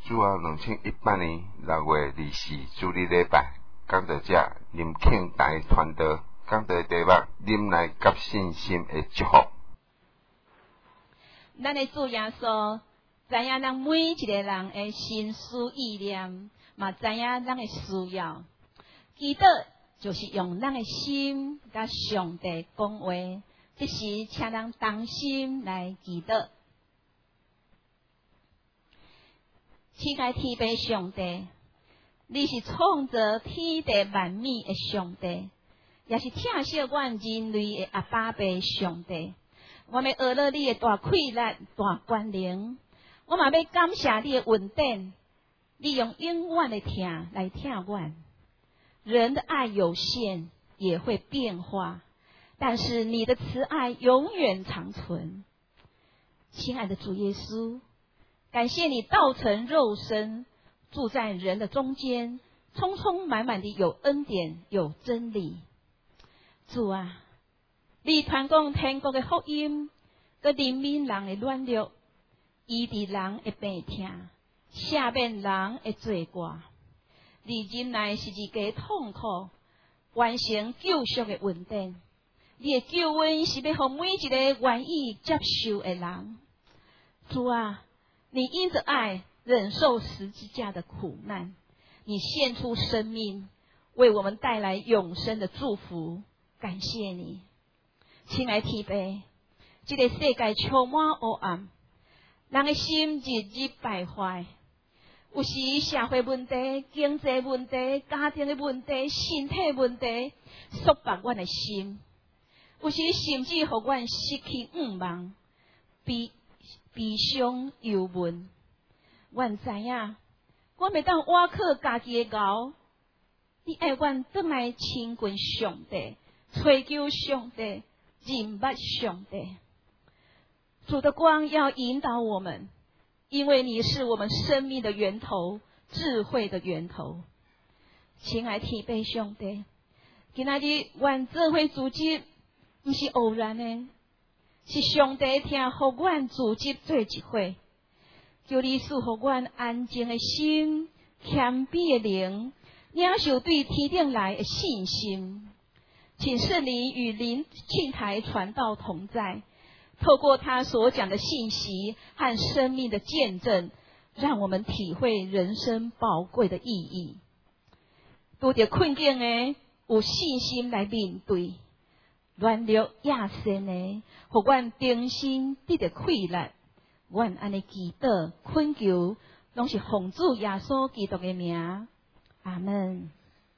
主后2018年6月24主日礼拜，讲到这林庆台传道讲到题目忍耐甲信心的祝福。 咱的主耶稣知影咱每一个人的心思意念，嘛知影咱的需要。祈祷就是用咱的心甲上帝讲话，这时请咱当心来祈祷。亲爱天父上帝，你是创造天地万物的上帝，也是疼惜阮人类的阿爸爸上帝。我们学了你的大快乐、大关联，我嘛要感谢你的恩典，你用永远的疼来疼阮。人的爱有限，也会变化，但是你的慈爱永远长存。亲爱的主耶稣，感谢你道成肉身，住在人的中间，充充满满的有恩典，有真理。主啊，你传讲天国的福音，佮怜悯人的软弱，医治人的病痛，赦免人的罪过。你忍耐是一个痛苦，完成救赎的恩典。你的救恩是要予每一个愿意接受的人。主啊，你因着爱忍受十字架的苦难，你献出生命，为我们带来永生的祝福。感谢你，亲爱天父，这个世界充满黑暗，人的心日日败坏。有时社会问题、经济问题、家庭的问题、身体问题，束缚阮的心。有时甚至予阮失去盼望，悲伤忧闷。阮知影，阮袂当倚靠家己的熬，你爱阮转来亲近上帝，追求上帝，认捌上帝。主的光要引导我们。因为你是我们生命的源头，智慧的源头。亲爱天父上帝，今仔日阮做伙组织，不是偶然的，是上帝听互阮组织做一伙，求你赐互阮安静的心、谦卑的灵，领受对天顶来的信心。请圣灵与林庆台传道同在。透过他所讲的信息和生命的见证，让我们体会人生宝贵的意义。拄着困境的，有信心来面对；软弱亚身的，互阮重新得到快乐。阮安尼祈祷、恳求，拢是奉主耶稣基督的名。阿门。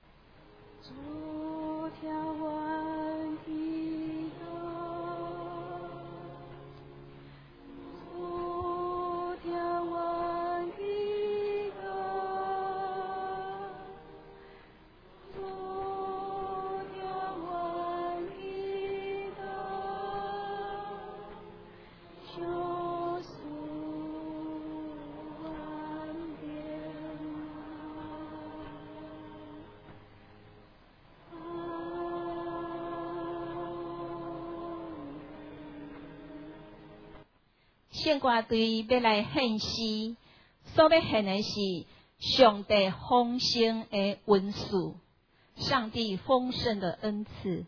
献歌队要来献诗，所要献的是上帝丰盛的恩赐，上帝丰盛的恩赐。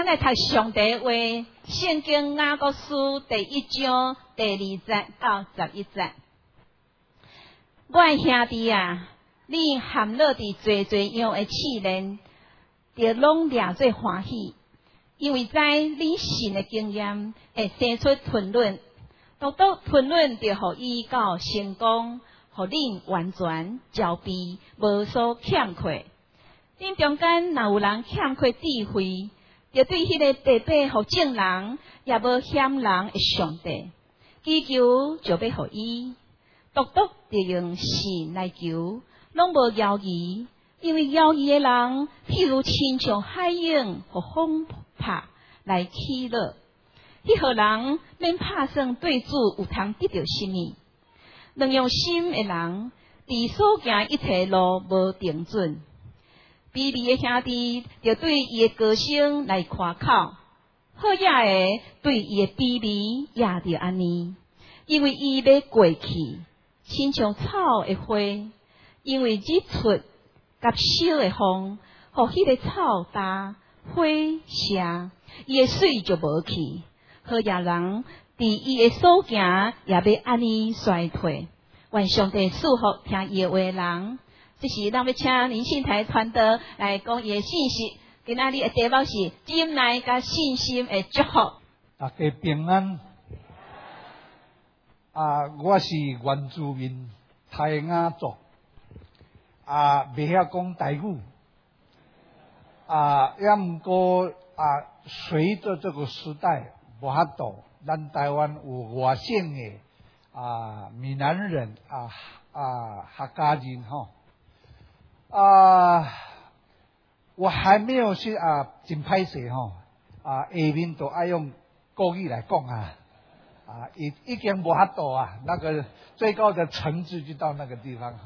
来读上帝话，圣经雅各书第1章第2节到11节。我的兄弟啊，你含乐伫侪样的试炼，就拢掠做欢喜，因为知你信的经验会生出吞论，独吞论就互伊到成功，互恁完全交备，无所欠缺。恁中间若有人欠缺智慧，就对迄个白白互正人，也无欠人的上帝，祈求就要互伊，独就用信来求，拢无犹豫，因为犹豫的人，譬如亲像海涌互风拍来起落，迄号人免拍算对主有通得到什么？两用心的人，伫所行一切路无定准。卑微的兄弟就对伊的歌声来夸口，好野的对伊的卑微也着安尼，因为伊要过去，亲像草的花，因为日出甲烧的风，互迄个草干花谢，伊的水就无去。好野人伫伊的所行也要安尼衰退。愿上帝祝福听伊的话的人。这是咱要请林信台传道来讲伊的信息。今仔日的题目是忍耐甲信心的祝福。 大家平安。我是原住民泰雅族，袂晓讲台语，也毋过随着这个时代无法度，咱台湾有外省的闽南人客家人吼。我还没有去真歹势吼，下面都爱用国语来讲已经无法度那个最高的层次就到那个地方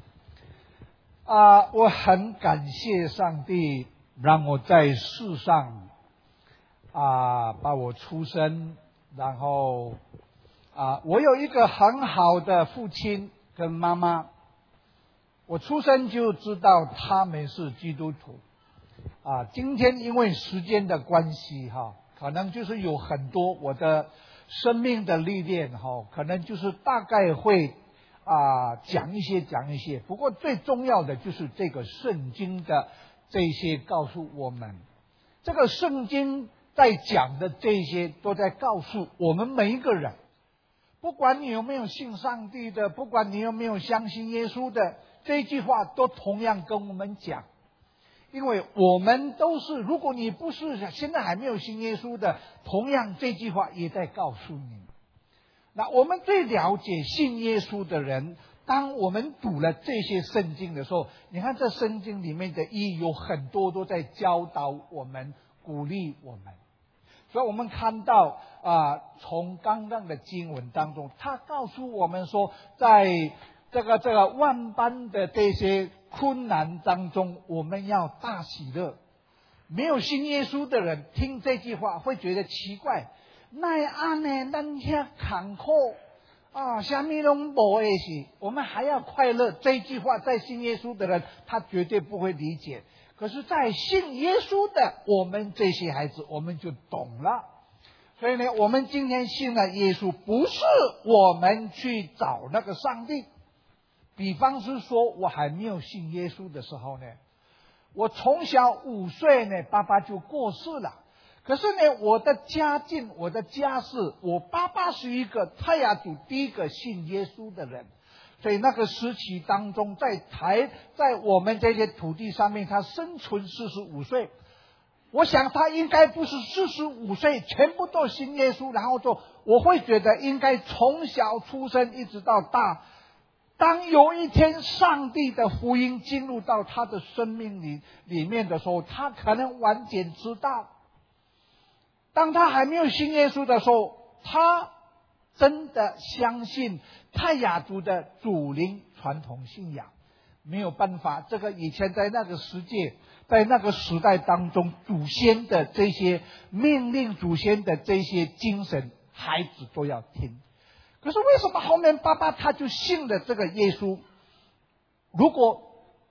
我很感谢上帝让我在世上把我出生，然后我有一个很好的父亲跟妈妈。我出生就知道他们是基督徒今天因为时间的关系可能就是有很多我的生命的历练可能就是大概会讲一些，不过最重要的就是这个圣经的这些告诉我们，这个圣经在讲的这些都在告诉我们每一个人，不管你有没有信上帝的，不管你有没有相信耶稣的，这句话都同样跟我们讲，因为我们都是，如果你不是现在还没有信耶稣的，同样这句话也在告诉你。那我们最了解信耶稣的人，当我们读了这些圣经的时候，你看这圣经里面的意义有很多都在教导我们，鼓励我们。所以我们看到从刚刚的经文当中，他告诉我们说，在这个万般的这些困难当中，我们要大喜乐。没有信耶稣的人听这句话会觉得奇怪，那样呢，咱遐坎坷什么拢无的是，我们还要快乐。这句话在信耶稣的人他绝对不会理解，可是在信耶稣的我们这些孩子，我们就懂了。所以呢，我们今天信了耶稣，不是我们去找那个上帝。比方是说，我还没有信耶稣的时候呢，我从小5岁呢，爸爸就过世了。可是呢，我的家境，我的家世，我爸爸是一个泰雅族第一个信耶稣的人，所以那个时期当中，在我们这些土地上面，他生存45岁。我想他应该不是45岁全部都信耶稣，然后我会觉得应该从小出生一直到大。当有一天上帝的福音进入到他的生命里面的时候，他可能晚点知道。当他还没有信耶稣的时候，他真的相信泰雅族的祖灵传统信仰。没有办法，这个以前在那个世界，在那个时代当中，祖先的这些命令，祖先的这些精神，孩子都要听。可是为什么后面爸爸他就信了这个耶稣？如果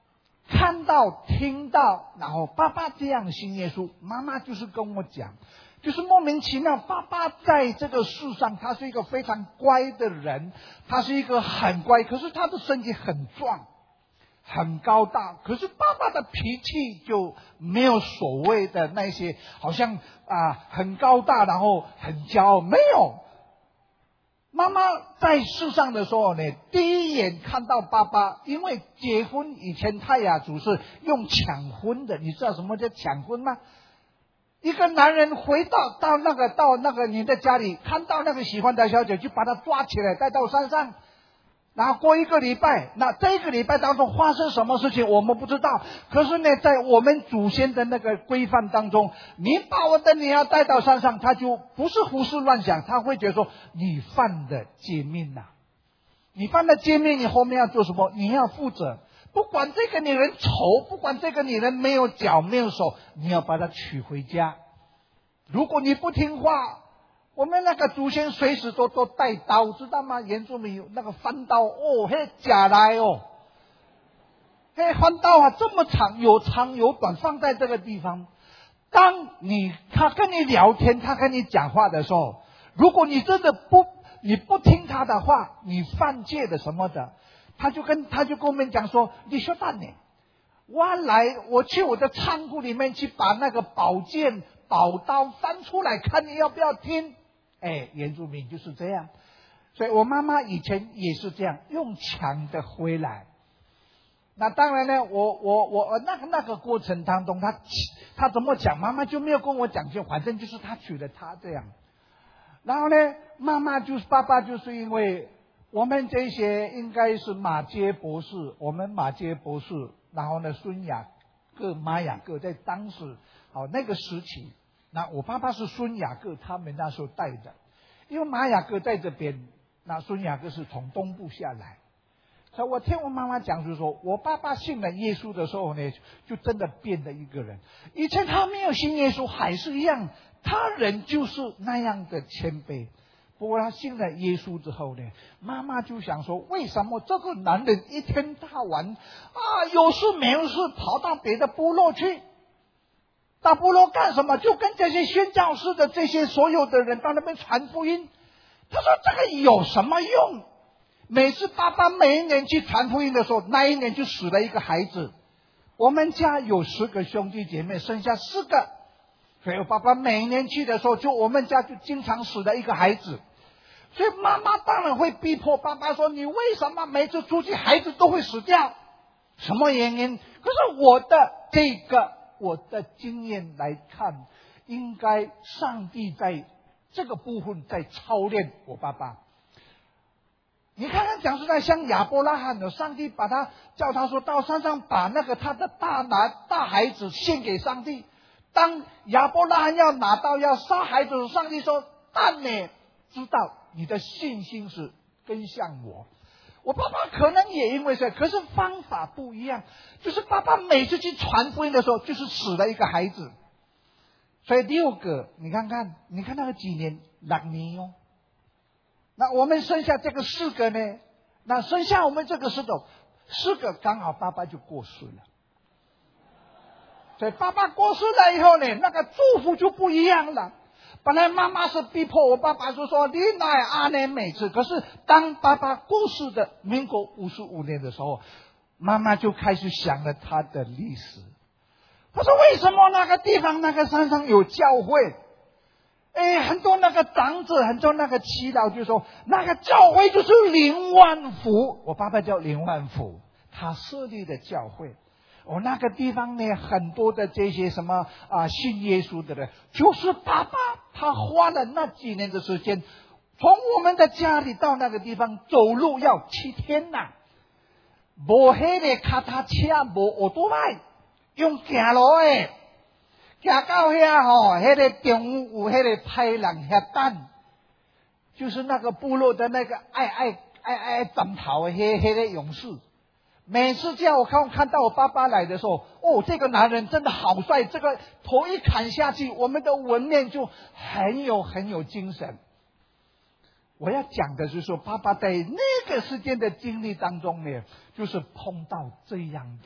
看到听到，然后爸爸这样信耶稣，妈妈就是跟我讲，就是莫名其妙，爸爸在这个世上他是一个非常乖的人，他是一个很乖，可是他的身体很壮很高大，可是爸爸的脾气就没有所谓的那些好像很高大然后很骄傲，没有。妈妈在世上的时候呢，第一眼看到爸爸，因为结婚以前泰雅族是用抢婚的，你知道什么叫抢婚吗？一个男人回到那个你的家里，看到那个喜欢的小姐，就把她抓起来带到山上，然后过一个礼拜，那这个礼拜当中发生什么事情我们不知道，可是呢在我们祖先的那个规范当中，你把我的女儿带到山上，他就不是胡思乱想，他会觉得说你犯了奸命啊，你犯了奸命，你后面要做什么？你要负责，不管这个女人丑，不管这个女人没有脚没有手，你要把她娶回家。如果你不听话，我们那个祖先随时都带刀，知道吗？原住民有那个翻刀哦，嘿假来哦，嘿翻刀这么长，有长有短，放在这个地方。当他跟你聊天，他跟你讲话的时候，如果你真的你不听他的话，你犯戒的什么的，他就跟我们讲说，你说蛋呢？我去我的仓库里面去把那个宝剑宝刀翻出来，看你要不要听。原住民就是这样，所以我妈妈以前也是这样用抢的回来。那当然呢，我那个过程当中，他怎么讲，妈妈就没有跟我讲，就反正就是他娶了她这样。然后呢，爸爸就是因为我们这些应该是马偕博士，我们马偕博士，然后呢孙雅各、马雅各在当时那个时期。那我爸爸是孙雅各他们那时候带的，因为马雅各在这边，那孙雅各是从东部下来，所以我听我妈妈讲，就是说我爸爸信了耶稣的时候呢，就真的变了一个人。以前他没有信耶稣还是一样，他人就是那样的谦卑。不过他信了耶稣之后呢，妈妈就想说，为什么这个男人一天到晚有事没有事跑到别的部落去？到部落干什么？就跟这些宣教士的这些所有的人到那边传福音。他说这个有什么用？每次爸爸每一年去传福音的时候，那一年就死了一个孩子。我们家有10个兄弟姐妹，剩下4个，所以我爸爸每一年去的时候，我们家就经常死了一个孩子。所以妈妈当然会逼迫爸爸说，你为什么每次出去孩子都会死掉？什么原因？可是我的经验来看，应该上帝在这个部分在操练我爸爸。你看看讲实在，像亚伯拉罕的，上帝叫他说到山上把那个他的大孩子献给上帝。当亚伯拉罕要拿到要杀孩子的时候，上帝说，但你知道你的信心是跟向我。我爸爸可能也因为这，可是方法不一样，就是爸爸每次去传福音的时候，就是死了一个孩子。所以6个，你看那个几年，6年哦。那我们剩下这个4个呢？那剩下我们这个4个刚好爸爸就过世了。所以爸爸过世了以后呢，那个祝福就不一样了。本来妈妈是逼迫我爸爸说你哪阿年每次，可是当爸爸过世的民国55年的时候，妈妈就开始想了他的历史。他说为什么那个地方那个山上有教会？很多那个长者，很多那个祈祷就说那个教会就是林万福，我爸爸叫林万福，他设立的教会。那个地方呢，很多的这些什么信耶稣的人，就是爸爸他花了那几年的时间，从我们的家里到那个地方走路要7天呐，没那个脚踏车，没奥多迈，用走路的，走到那个中午有那个派人下蛋，就是那个部落的那个爱斩头的那个勇士。每次叫我看到我爸爸来的时候，这个男人真的好帅，这个头一砍下去，我们的文面就很有精神。我要讲的就是说，爸爸在那个时间的经历当中呢，就是碰到这样的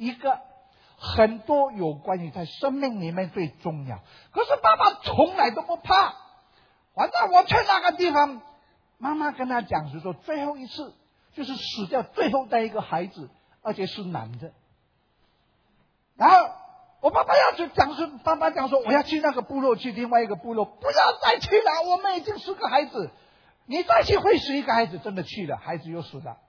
一个很多有关于在生命里面最重要。可是爸爸从来都不怕，反正我去那个地方，妈妈跟他讲是说最后一次就是死掉最后的一个孩子，而且是男的。然后我爸爸要去讲说，爸爸讲说我要去那个部落，去另外一个部落，不要再去了，我们已经4个孩子，你再去会死一个孩子。真的去了，孩子又死了。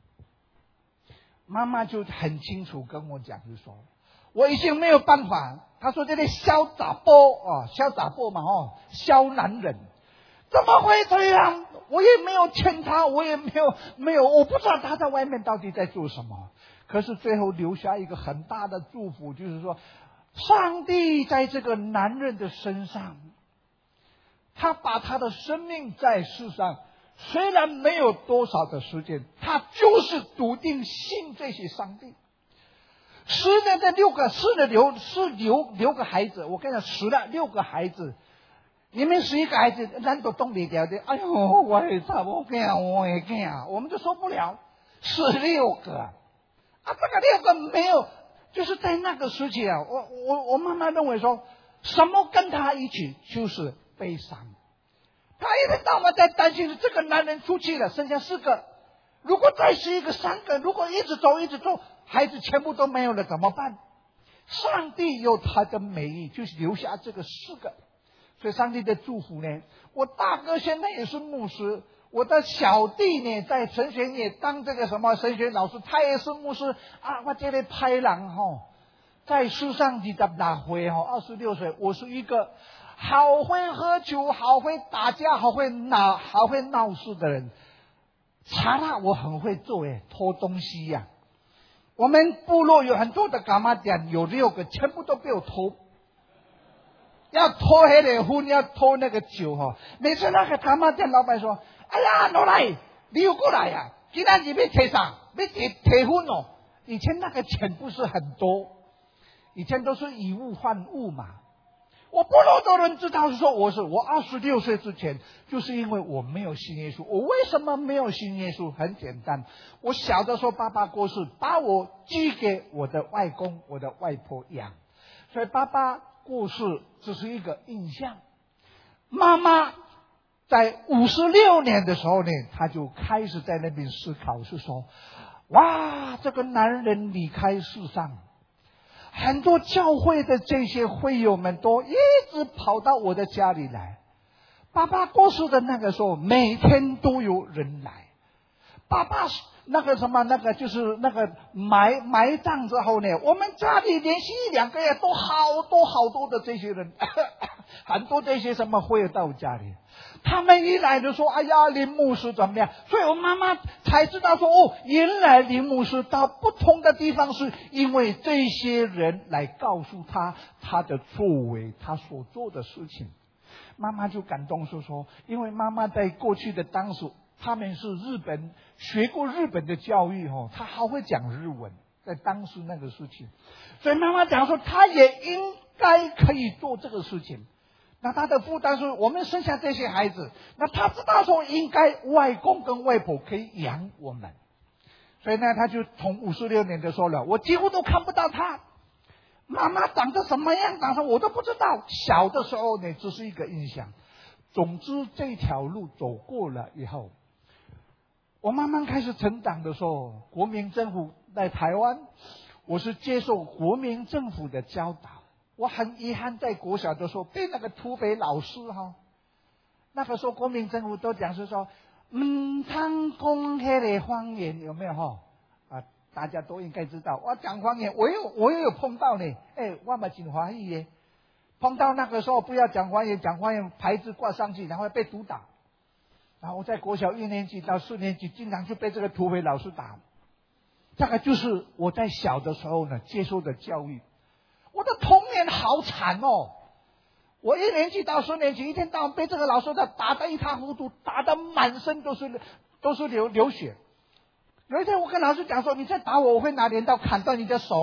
妈妈就很清楚跟我讲，就说我已经没有办法。他说这类小杂波小杂波嘛小男人怎么会这样？我也没有欠他，我也没有，我不知道他在外面到底在做什么。可是最后留下一个很大的祝福，就是说上帝在这个男人的身上，他把他的生命在世上虽然没有多少的时间，他就是笃定信这些上帝。10年的6个孩子，我跟你讲，10了6个孩子，你们11个孩子，咱都动不了的。哎呦，我也差不多，我也干，我们就受不了。16个这个6个没有，就是在那个时期我妈妈认为说，什么跟他一起就是悲伤。他一天到晚在担心这个男人出去了，剩下4个，如果再是一个3个，如果一直走，孩子全部都没有了怎么办？上帝有他的美意，就是留下这个4个。所以上帝的祝福呢，我大哥现在也是牧师，我的小弟呢在神学院也当这个什么神学老师，他也是牧师我这里拍人在世上28岁26岁，我是一个好会喝酒，好会打架，好会闹事的人。查拉我很会做偷东西呀。我们部落有很多的柑仔店，有6个全部都被我偷，要偷那个烟，要偷那个酒每次那个柑仔店老板说，哎呀老来你又过来呀，今天你要提啥？要提烟以前那个钱不是很多，以前都是以物换物嘛。我部落的人知道是说我26岁之前，就是因为我没有信耶稣。我为什么没有信耶稣？很简单，我小的时候爸爸过世，把我寄给我的外公我的外婆养，所以爸爸过世只是一个印象。妈妈在56年的时候呢，她就开始在那边思考，是说哇，这个男人离开世上，很多教会的这些会友们都一直跑到我的家里来。爸爸过世的那个时候，每天都有人来。爸爸就是埋葬之后呢，我们家里连续1-2个月都好多的这些人，很多这些什么会友到我家里。他们一来就说，哎呀林牧师怎么样？所以我妈妈才知道说，原来林牧师到不同的地方，是因为这些人来告诉他的作为，他所做的事情。妈妈就感动说，因为妈妈在过去的当时，他们是学过日本的教育他好会讲日文，在当时那个事情，所以妈妈讲说，他也应该可以做这个事情。那他的负担是我们生下这些孩子，那他知道说应该外公跟外婆可以养我们，所以呢他就从56年的时候了，我几乎都看不到他。妈妈长得什么样长得我都不知道，小的时候呢只是一个印象。总之这条路走过了以后，我慢慢开始成长的时候，国民政府在台湾，我是接受国民政府的教导。我很遗憾在国小的时候被那个土匪老师那个时候国民政府都讲是说唔通讲那个方言，有没有大家都应该知道，我讲方言，我也有碰到呢。我嘛真欢喜耶，碰到那个时候不要讲方言，讲方言牌子挂上去，然后被毒打。然后我在国小1年级到4年级，经常就被这个土匪老师打。大概就是我在小的时候呢接受的教育。我的童年好惨我1年级到4年级，一天到晚被这个老师打得一塌糊涂，打得满身都是流血。有一天我跟老师讲说，你再打我会拿镰刀砍断你的手。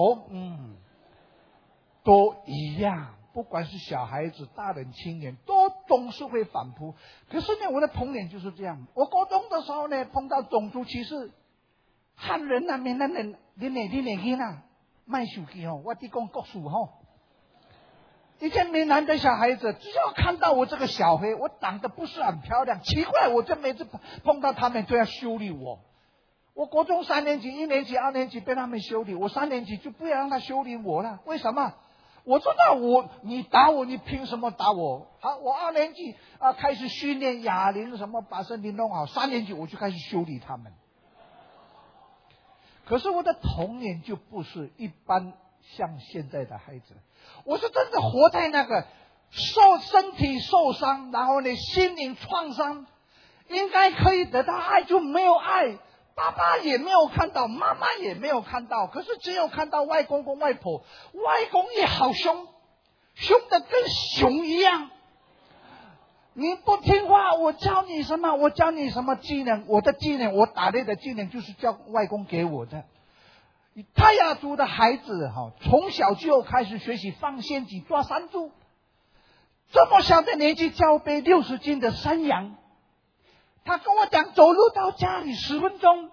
都一样，不管是小孩子大人青年都总是会反扑。可是呢我的童年就是这样。我高中的时候呢碰到种族歧视，汉人那边那人你卖手机哦，我地讲国术哦。以前闽南的小孩子，只要看到我这个小黑，我长得不是很漂亮，奇怪，我就每次碰到他们就要修理我。我国中3年级、1年级、2年级被他们修理，我3年级就不要让他修理我了。为什么？我知道你打我，你凭什么打我？好，我2年级开始训练哑铃，什么把身体弄好。3年级我就开始修理他们。可是我的童年就不是一般像现在的孩子，我是真的活在那个身体受伤，然后呢心灵创伤，应该可以得到爱就没有爱，爸爸也没有看到，妈妈也没有看到，可是只有看到外公公外婆，外公也好凶，凶得跟熊一样。你不听话，我教你什么？我教你什么技能？我的技能，我打猎的技能就是叫外公给我的。泰雅族的孩子从小就开始学习放陷阱、抓山猪，这么小的年纪教背60斤的山羊。他跟我讲，走路到家里10分钟。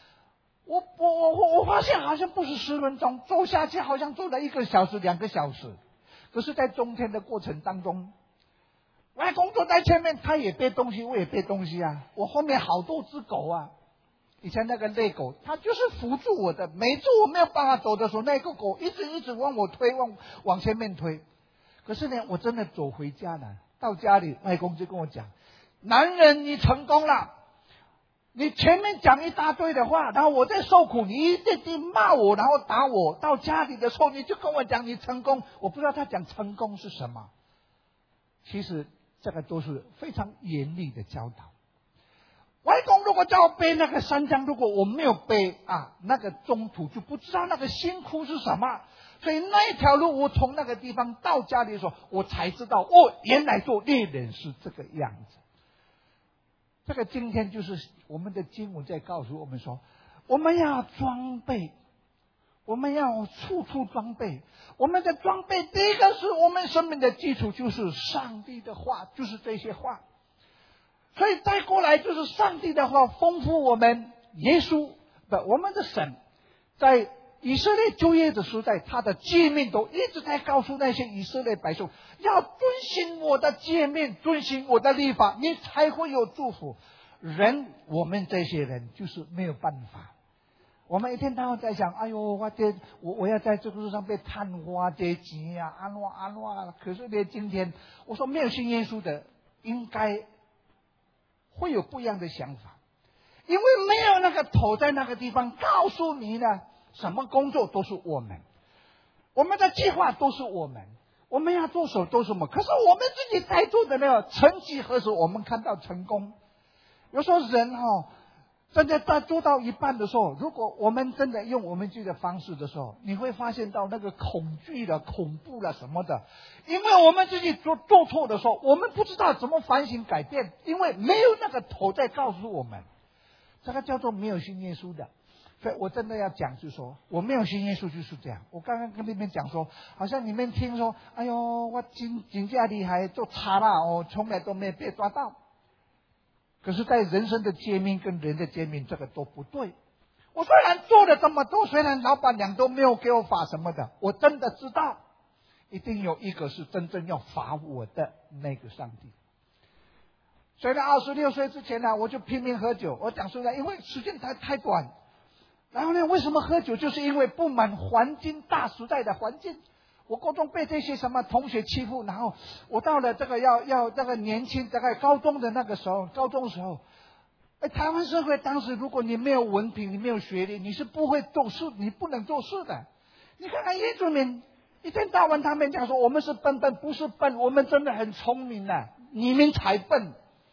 我发现好像不是10分钟，走下去好像走了1个小时、2个小时。可是，在中间的过程当中，外公坐在前面，他也背东西，我也背东西啊。我后面好多只狗啊。以前那个猎狗，它就是辅助我的。每次我没有办法走的时候，那个狗一直往我推，往前面推。可是呢，我真的走回家了。到家里，外公就跟我讲：“男人，你成功了。你前面讲一大堆的话，然后我在受苦，你一直骂我，然后打我。到家里的时候，你就跟我讲你成功。我不知道他讲成功是什么。其实这个都是非常严厉的教导。外公如果叫我背那个山羌，如果我没有背那个中途就不知道那个辛苦是什么。所以那一条路，我从那个地方到家里的时候，我才知道原来做猎人是这个样子。这个今天就是我们的经文在告诉我们说，我们要装备，我们要处处装备。我们的装备第一个是我们生命的基础，就是上帝的话，就是这些话。所以再过来就是上帝的话丰富我们。耶稣我们的神在以色列旧约的时代，他的诫命都一直在告诉那些以色列百姓，要遵循我的诫命，遵循我的律法，你才会有祝福。我们这些人就是没有办法。我们一天到晚在想，哎呦，我要在这个路上被探花这钱啊，安诺。可是呢，今天我说没有信耶稣的，应该会有不一样的想法，因为没有那个头在那个地方告诉你呢，什么工作都是我们的计划都是我们要做什么都是我们。可是我们自己在做的那个成绩何时我们看到成功？有时候人真的在做到一半的时候，如果我们真的用我们自己的方式的时候，你会发现到那个恐惧了、恐怖了什么的。因为我们自己做错的时候，我们不知道怎么反省改变，因为没有那个头在告诉我们。这个叫做没有信耶稣的。所以我真的要讲，就是说我没有信耶稣就是这样。我刚刚跟你们讲说，好像你们听说，哎呦，我真正厉害，做差了从来都没有被抓到。可是在人生的诫命跟人的诫命，这个都不对。我虽然做了这么多，虽然老板娘都没有给我罚什么的，我真的知道一定有一个是真正要罚我的那个上帝。所以在26岁之前呢，我就拼命喝酒。我讲实在，因为时间太短。然后呢，为什么喝酒？就是因为不满环境，大时代的环境。我高中被这些什么同学欺负，然后我到了这个要这个年轻，大概高中的时候，台湾社会当时如果你没有文凭，你没有学历，你是不会做事，你不能做事的。你看看原住民，一天到晚他们讲说我们是笨，不是笨，我们真的很聪明啊，你们才笨。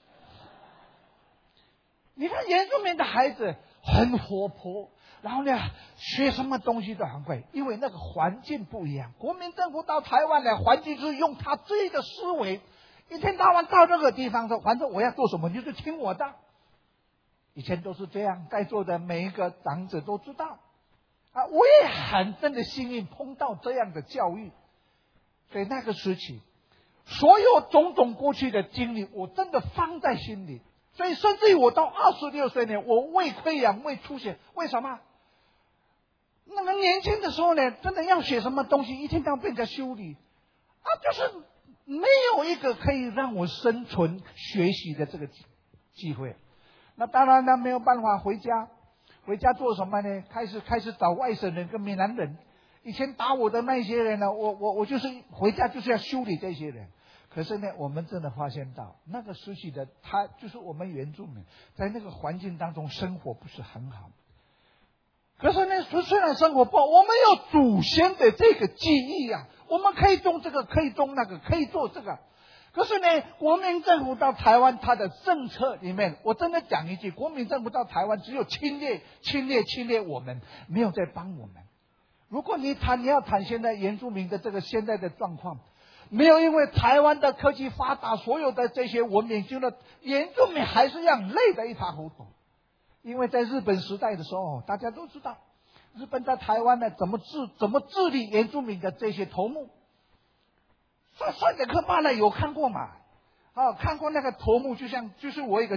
你看原住民的孩子很活泼，然后呢，学什么东西都很会，因为那个环境不一样。国民政府到台湾来，环境是用他自己的思维，一天到晚到这个地方说，反正我要做什么，你就听我的。以前都是这样，在座的每一个长者都知道我也很真的幸运碰到这样的教育。所以那个时期，所有种种过去的经历，我真的放在心里。所以甚至于我到26岁呢，我胃溃疡、胃出血，为什么？ 那个年轻的时候呢，真的要学什么东西，一天到晚被人家修理啊，就是没有一个可以让我生存学习的这个机会。那当然呢，没有办法回家做什么呢？开始找外省人跟闽南人。以前打我的那些人呢，我就是回家就是要修理这些人。可是呢，我们真的发现到那个时期的他，就是我们原住民在那个环境当中生活不是很好。可是呢，虽然生活不好，我们有祖先的这个记忆啊，我们可以种这个，可以种那个，可以做这个。可是呢，国民政府到台湾，他的政策里面，我真的讲一句，国民政府到台湾只有侵略我们，没有在帮我们。如果你要谈现在原住民的这个现在的状况，没有因为台湾的科技发达，所有的这些文明就了，原住民还是让累得一塌糊涂。因为在日本时代的时候，大家都知道，日本在台湾呢怎么治理原住民的这些头目。赛德克巴莱有看过嘛？看过那个头目，就是我一个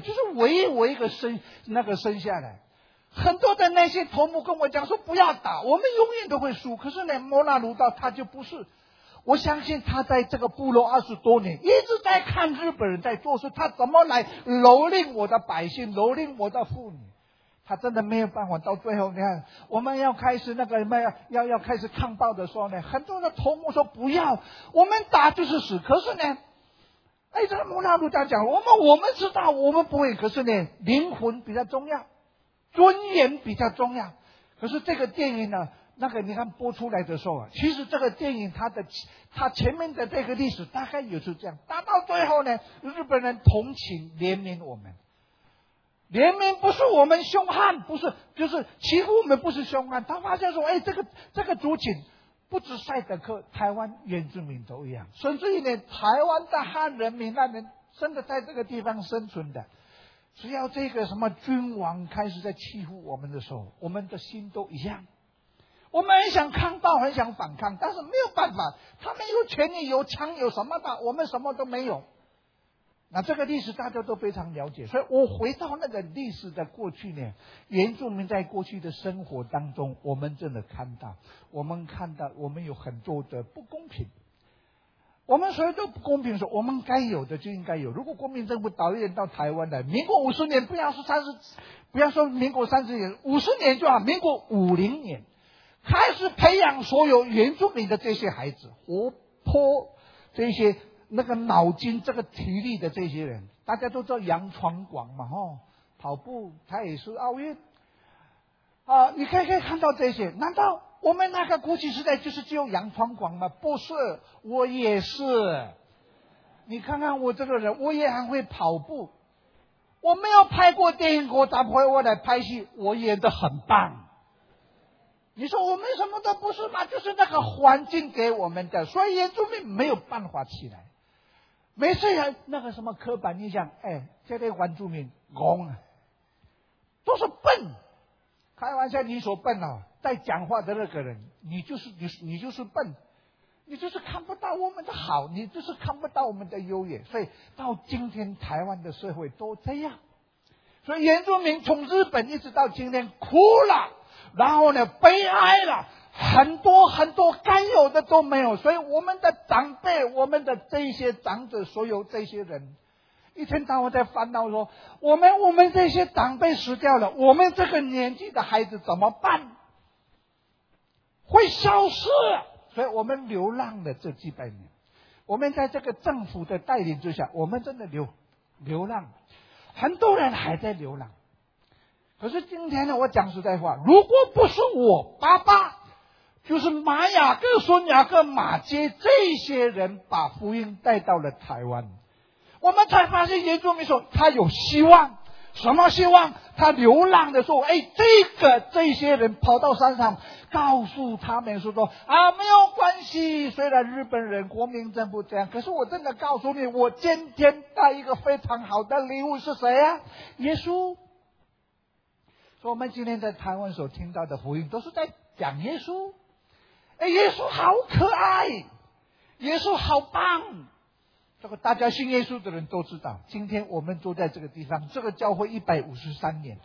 生下来。很多的那些头目跟我讲说不要打，我们永远都会输。可是呢，摩纳鲁道他就不是。我相信他在这个部落20多年，一直在看日本人在做事，他怎么来蹂躏我的百姓，蹂躏我的妇女。他真的没有办法，到最后你看，我们要开始要开始抗暴的时候呢，很多的头目说不要，我们打就是死。可是呢，这个摩纳鲁道讲，我们知道我们不会，可是呢，灵魂比较重要，尊严比较重要。可是这个电影呢，你看播出来的时候啊，其实这个电影它前面的这个历史大概也是这样，打到最后呢，日本人同情怜悯我们。怜悯不是我们凶悍，不是就是欺负我们，不是凶悍。他发现说，这个族群不止赛德克，台湾原住民都一样，甚至于呢，台湾的汉人、闽南人真的在这个地方生存的。只要这个什么君王开始在欺负我们的时候，我们的心都一样。我们很想抗暴，很想反抗，但是没有办法，他们有权利、有枪、有什么的，我们什么都没有。那这个历史大家都非常了解，所以我回到那个历史的过去呢，原住民在过去的生活当中，我们真的看到我们有很多的不公平。我们所有的不公平说，我们该有的就应该有。如果国民政府导演到台湾来，民国50年，不要说民国30年，50年就好，民国50年开始培养所有原住民的这些孩子，活泼这些那个脑筋这个体力的这些人，大家都知道杨传广嘛，跑步他也是奥运啊，你可以看到这些。难道我们那个国际时代就是只有杨传广吗？不是，我也是。你看看我这个人，我也很会跑步。我没有拍过电影，我咋不会我来拍戏？我演得很棒。你说我们什么都不是吗？就是那个环境给我们的，所以原住民没有办法起来。每次那个什么刻板印象，这类原住民戆啊，都是笨。开玩笑，你说笨啊，在讲话的那个人，你就是笨，你就是看不到我们的好，你就是看不到我们的优越。所以到今天台湾的社会都这样，所以原住民从日本一直到今天哭了，然后呢悲哀了，很多很多该有的都没有。所以我们的长辈，我们的这些长者，所有这些人一天到晚在烦恼说，我们这些长辈死掉了，我们这个年纪的孩子怎么办？会消失。所以我们流浪了这几百年，我们在这个政府的带领之下，我们真的流浪，很多人还在流浪。可是今天呢，我讲实在话，如果不是我爸爸，就是马雅各、孙雅各、马偕这些人把福音带到了台湾，我们才发现原住民说他有希望。什么希望？他流浪的时候，这些人跑到山上告诉他们说没有关系，虽然日本人国民政府这样，可是我真的告诉你，我今天带一个非常好的礼物是谁啊？耶稣。所以我们今天在台湾所听到的福音都是在讲耶稣。耶稣好可爱，耶稣好棒。这个大家信耶稣的人都知道，今天我们坐在这个地方，这个教会153年，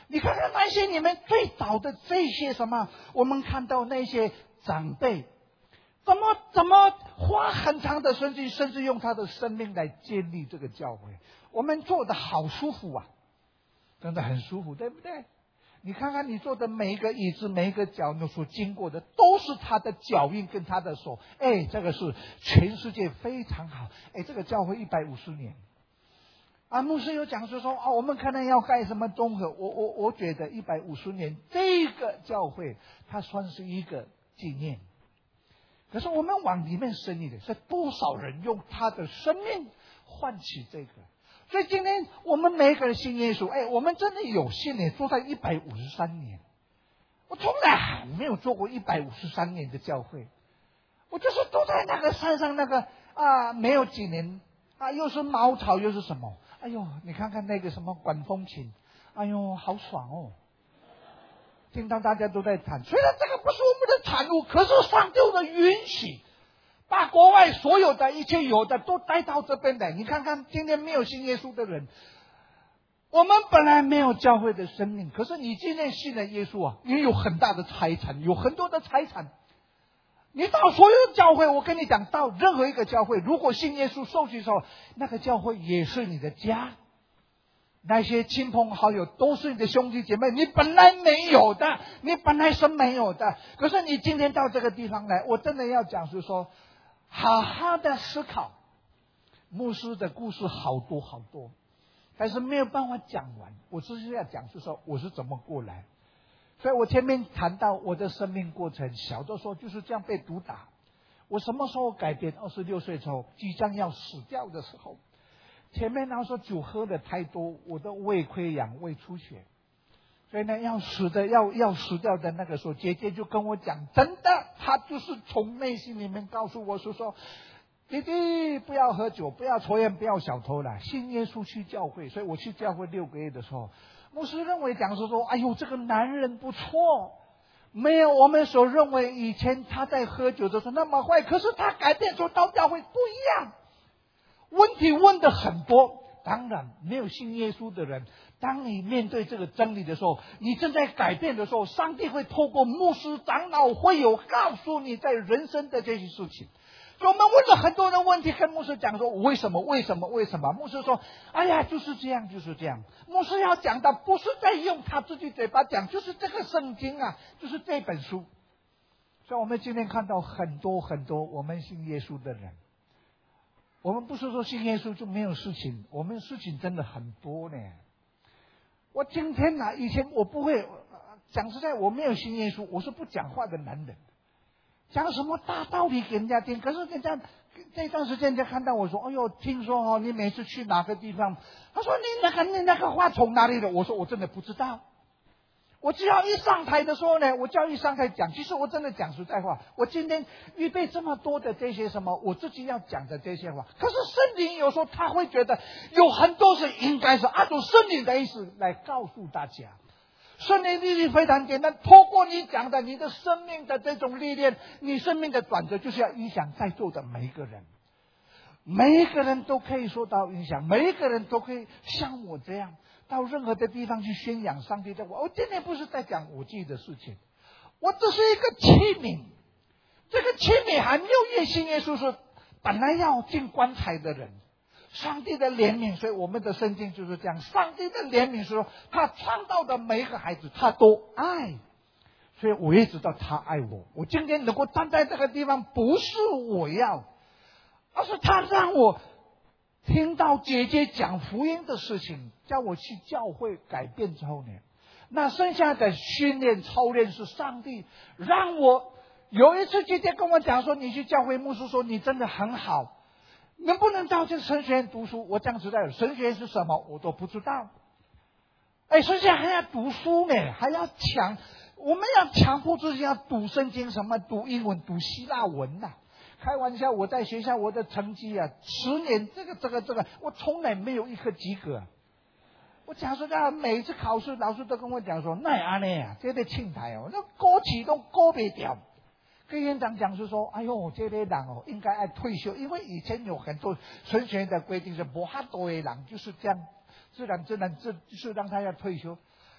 你看看那些你们最早的这些什么，我们看到那些长辈，怎么花很长的时间，甚至用他的生命来建立这个教会。我们做的好舒服啊，真的很舒服，对不对？你看看你坐的每一个椅子，每一个脚所经过的，都是他的脚印跟他的手。这个是全世界非常好。这个教会150年。牧师有讲说我们可能要盖什么综合，我觉得150年这个教会它算是一个纪念。可是我们往里面深一点，是多少人用他的生命换取这个？所以今天我们每个人信耶稣，我们真的有信念，做在153年。我从来没有做过153年的教会，我就是都在那个山上那个没有几年又是茅草又是什么，你看看那个什么管风琴，好爽哦！听到大家都在弹，虽然这个不是我们的产物，可是上帝的允许，把国外所有的一切有的都带到这边来。你看看今天没有信耶稣的人，我们本来没有教会的生命，可是你今天信了耶稣你有很大的财产，有很多的财产。你到所有教会，我跟你讲，到任何一个教会，如果信耶稣受洗的时候，那个教会也是你的家。那些亲朋好友都是你的兄弟姐妹，你本来没有的，你本来是没有的，可是你今天到这个地方来，我真的要讲是说，好好的思考。牧师的故事好多好多，但是没有办法讲完。我只是要讲是说我是怎么过来。所以我前面谈到我的生命过程，小的时候就是这样被毒打。我什么时候改变？26岁之后，即将要死掉的时候。前面说酒喝的太多，我的胃溃疡、胃出血，所以呢要死掉的那个时候，姐姐就跟我讲，真的，她就是从内心里面告诉我说，弟弟不要喝酒，不要抽烟，不要小偷了，信耶稣去教会。所以我去教会6个月的时候，牧师认为讲说，这个男人不错，没有我们所认为以前他在喝酒的时候那么坏，可是他改变之后到教会不一样。问题问的很多，当然没有信耶稣的人，当你面对这个真理的时候，你正在改变的时候，上帝会透过牧师长老会有告诉你在人生的这些事情。所以我们问了很多的问题，跟牧师讲说为什么？牧师说就是这样。牧师要讲的不是在用他自己嘴巴讲，就是这个圣经就是这本书。所以我们今天看到很多很多我们信耶稣的人，我们不是说信耶稣就没有事情，我们事情真的很多呢。我今天以前我不会讲实在，我没有信耶稣，我是不讲话的男人，讲什么大道理给人家听。可是人家这段时间人家看到我说，听说你每次去哪个地方，他说你那个话从哪里的？我说我真的不知道。我只要一上台的时候呢，我只要一上台讲，其实我真的讲实在话，我今天预备这么多的这些什么我自己要讲的这些话，可是圣灵有时候他会觉得有很多是应该是按照圣灵的意思来告诉大家。圣灵力非常简单，透过你讲的你的生命的这种历练，你生命的转折就是要影响在座的每一个人，每一个人都可以受到影响，每一个人都可以像我这样到任何的地方去宣扬上帝的话。我今天不是在讲我自己的事情，我只是一个器皿。这个器皿还没有信耶稣是本来要进棺材的人，上帝的怜悯。所以我们的圣经就是这样，上帝的怜悯是说他创造的每一个孩子他都爱，所以我也知道他爱我。我今天能够站在这个地方不是我要，而是他让我听到姐姐讲福音的事情，叫我去教会改变之后呢，那剩下的训练操练是上帝让我。有一次姐姐跟我讲说，你去教会，牧师说你真的很好，能不能到这个神学院读书？我讲实在的，神学院是什么我都不知道。神学院还要读书呢，还要我们要强迫自己要读圣经，什么读英文、读希腊文开玩笑，我在学校我的成绩10年这个，我从来没有一科及格。我讲说每一次考试，老师都跟我讲说，那安尼这个青台那高起都高不掉。跟院长讲是说，这类人应该退休，因为以前有很多神学院的规定是不哈多的人就是这样，自然就是让他要退休。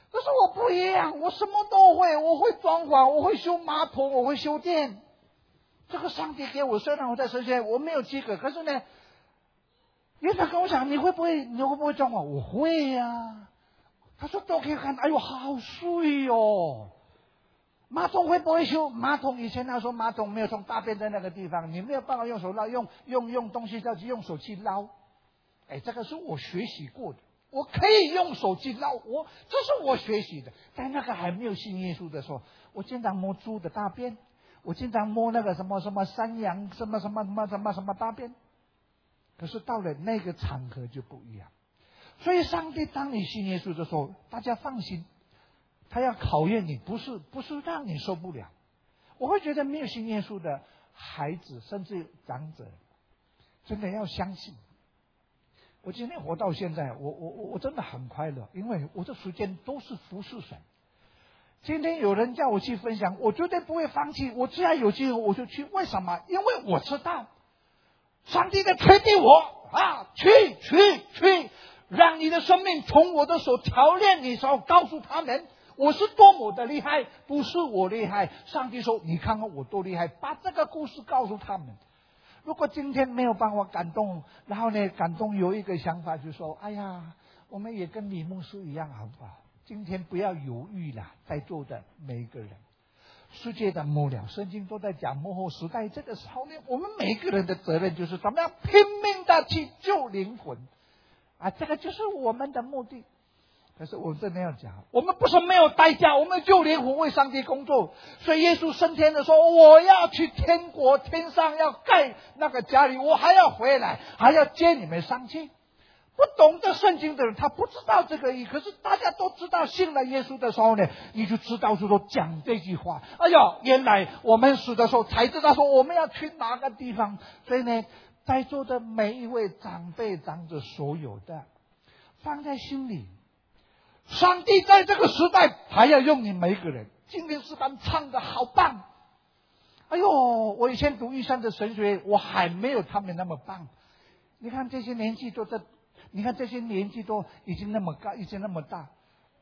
可是我不一样，我什么都会，我会装潢，我会修马桶，我会修电。这个上帝给我，虽然我在神学院我没有资格，可是呢，院长跟我讲，你会不会装潢？我会呀。他说都可以看，哎呦，好碎哦。马桶会不会修？马桶以前他说马桶没有从大便在那个地方，你没有办法用手捞，用东西要去用手去捞。哎，这个是我学习过的，我可以用手去捞，这是我学习的。在那个还没有信耶稣的时候，我经常摸猪的大便，我经常摸那个什么山羊什么大便。可是到了那个场合就不一样。所以上帝当你信耶稣的时候，大家放心，他要考验你，不是让你受不了。我会觉得没有信耶稣的孩子，甚至长者，真的要相信。我今天活到现在，我真的很快乐，因为我的时间都是服侍神。今天有人叫我去分享，我绝对不会放弃，我只要有机会我就去。为什么？因为我知道上帝在推荐我去，让你的生命从我的手调炼你手，告诉他们我是多么的厉害，不是我厉害。上帝说你看看我多厉害，把这个故事告诉他们。如果今天没有办法感动，然后呢感动有一个想法，就说哎呀，我们也跟李牧师一样好不好？今天不要犹豫了，在座的每一个人，世界的末了，圣经都在讲末后时代。这个时候呢，我们每一个人的责任就是怎么样拼命的去救灵魂啊，这个就是我们的目的。可是我真的要讲，我们不是没有代价，我们救灵魂为上帝工作。所以耶稣升天的时候，我要去天国，天上要盖那个家里，我还要回来，还要接你们上去。不懂得圣经的人，他不知道这个意义。可是大家都知道，信了耶稣的时候呢，你就知道说讲这句话。哎呦，原来我们死的时候才知道说我们要去哪个地方。所以呢，在座的每一位长辈长者，所有的放在心里。上帝在这个时代还要用你每一个人。今天诗班唱的好棒，哎呦，我以前读玉山的神学，我还没有他们那么棒。你看这些年纪都在，你看这些年纪都已经那么高，已经那么大。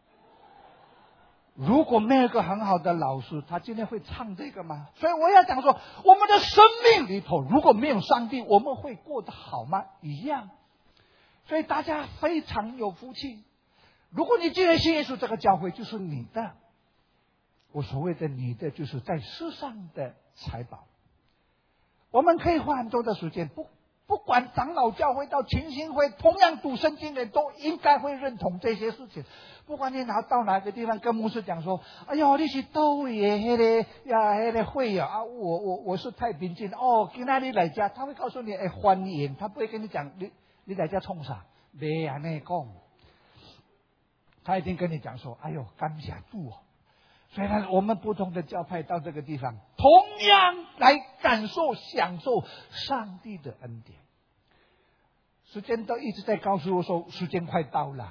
如果没有一个很好的老师，他今天会唱这个吗？所以我要讲说，我们的生命里头如果没有上帝，我们会过得好吗？一样。所以大家非常有福气。如果你既然信耶稣，这个教会就是你的。我所谓的你的，就是在世上的财宝。我们可以花很多的时间，不管长老教会到群星会，同样读圣经的人都应该会认同这些事情。不管你到哪个地方跟牧师讲说，哎呦，你是多位的那个会啊，我是太平间哦，今天你来家，他会告诉你欢迎，他不会跟你讲你来家冲啥，没安尼讲。他一定跟你讲说，哎呦，感谢主哦！虽然我们不同的教派到这个地方，同样来感受、享受上帝的恩典。时间都一直在告诉我说，时间快到了。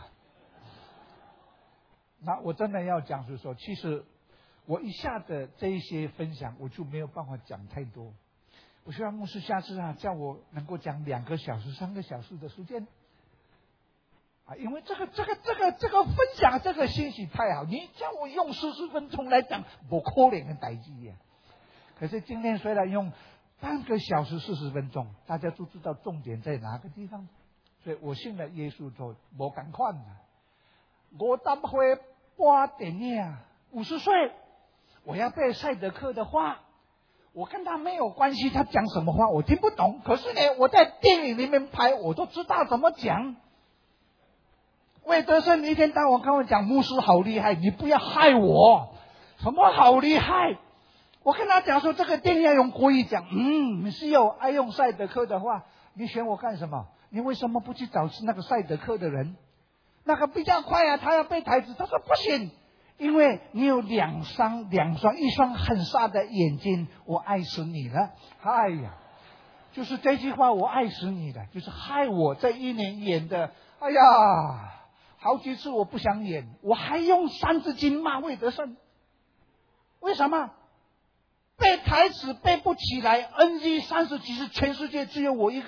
那我真的要讲是说，其实我一下的这一些分享，我就没有办法讲太多。我希望牧师下次叫我能够讲2个小时、3个小时的时间。因为这个分享这个信息太好，你叫我用40分钟来讲，不可能的代志呀。可是今天虽然用半个小时40分钟，大家都知道重点在哪个地方。所以我信了耶稣之后，没同款了。我当会播电影，50岁，我要背赛德克的话，我跟他没有关系，他讲什么话我听不懂。可是呢，我在电影里面拍，我都知道怎么讲。魏德胜一天到晚跟我讲，牧师好厉害，你不要害我。什么好厉害？我跟他讲说，这个电影要用国语讲。你是有爱用赛德克的话，你选我干什么？你为什么不去找那个赛德克的人？那个比较快啊，他要背台词。他说不行，因为你有一双很傻的眼睛，我爱死你了。哎呀，就是这句话，我爱死你了，就是害我这1年演的。哎呀，好几次我不想演，我还用3字经骂魏德胜。为什么？背台词背不起来， NG 30集是全世界只有我一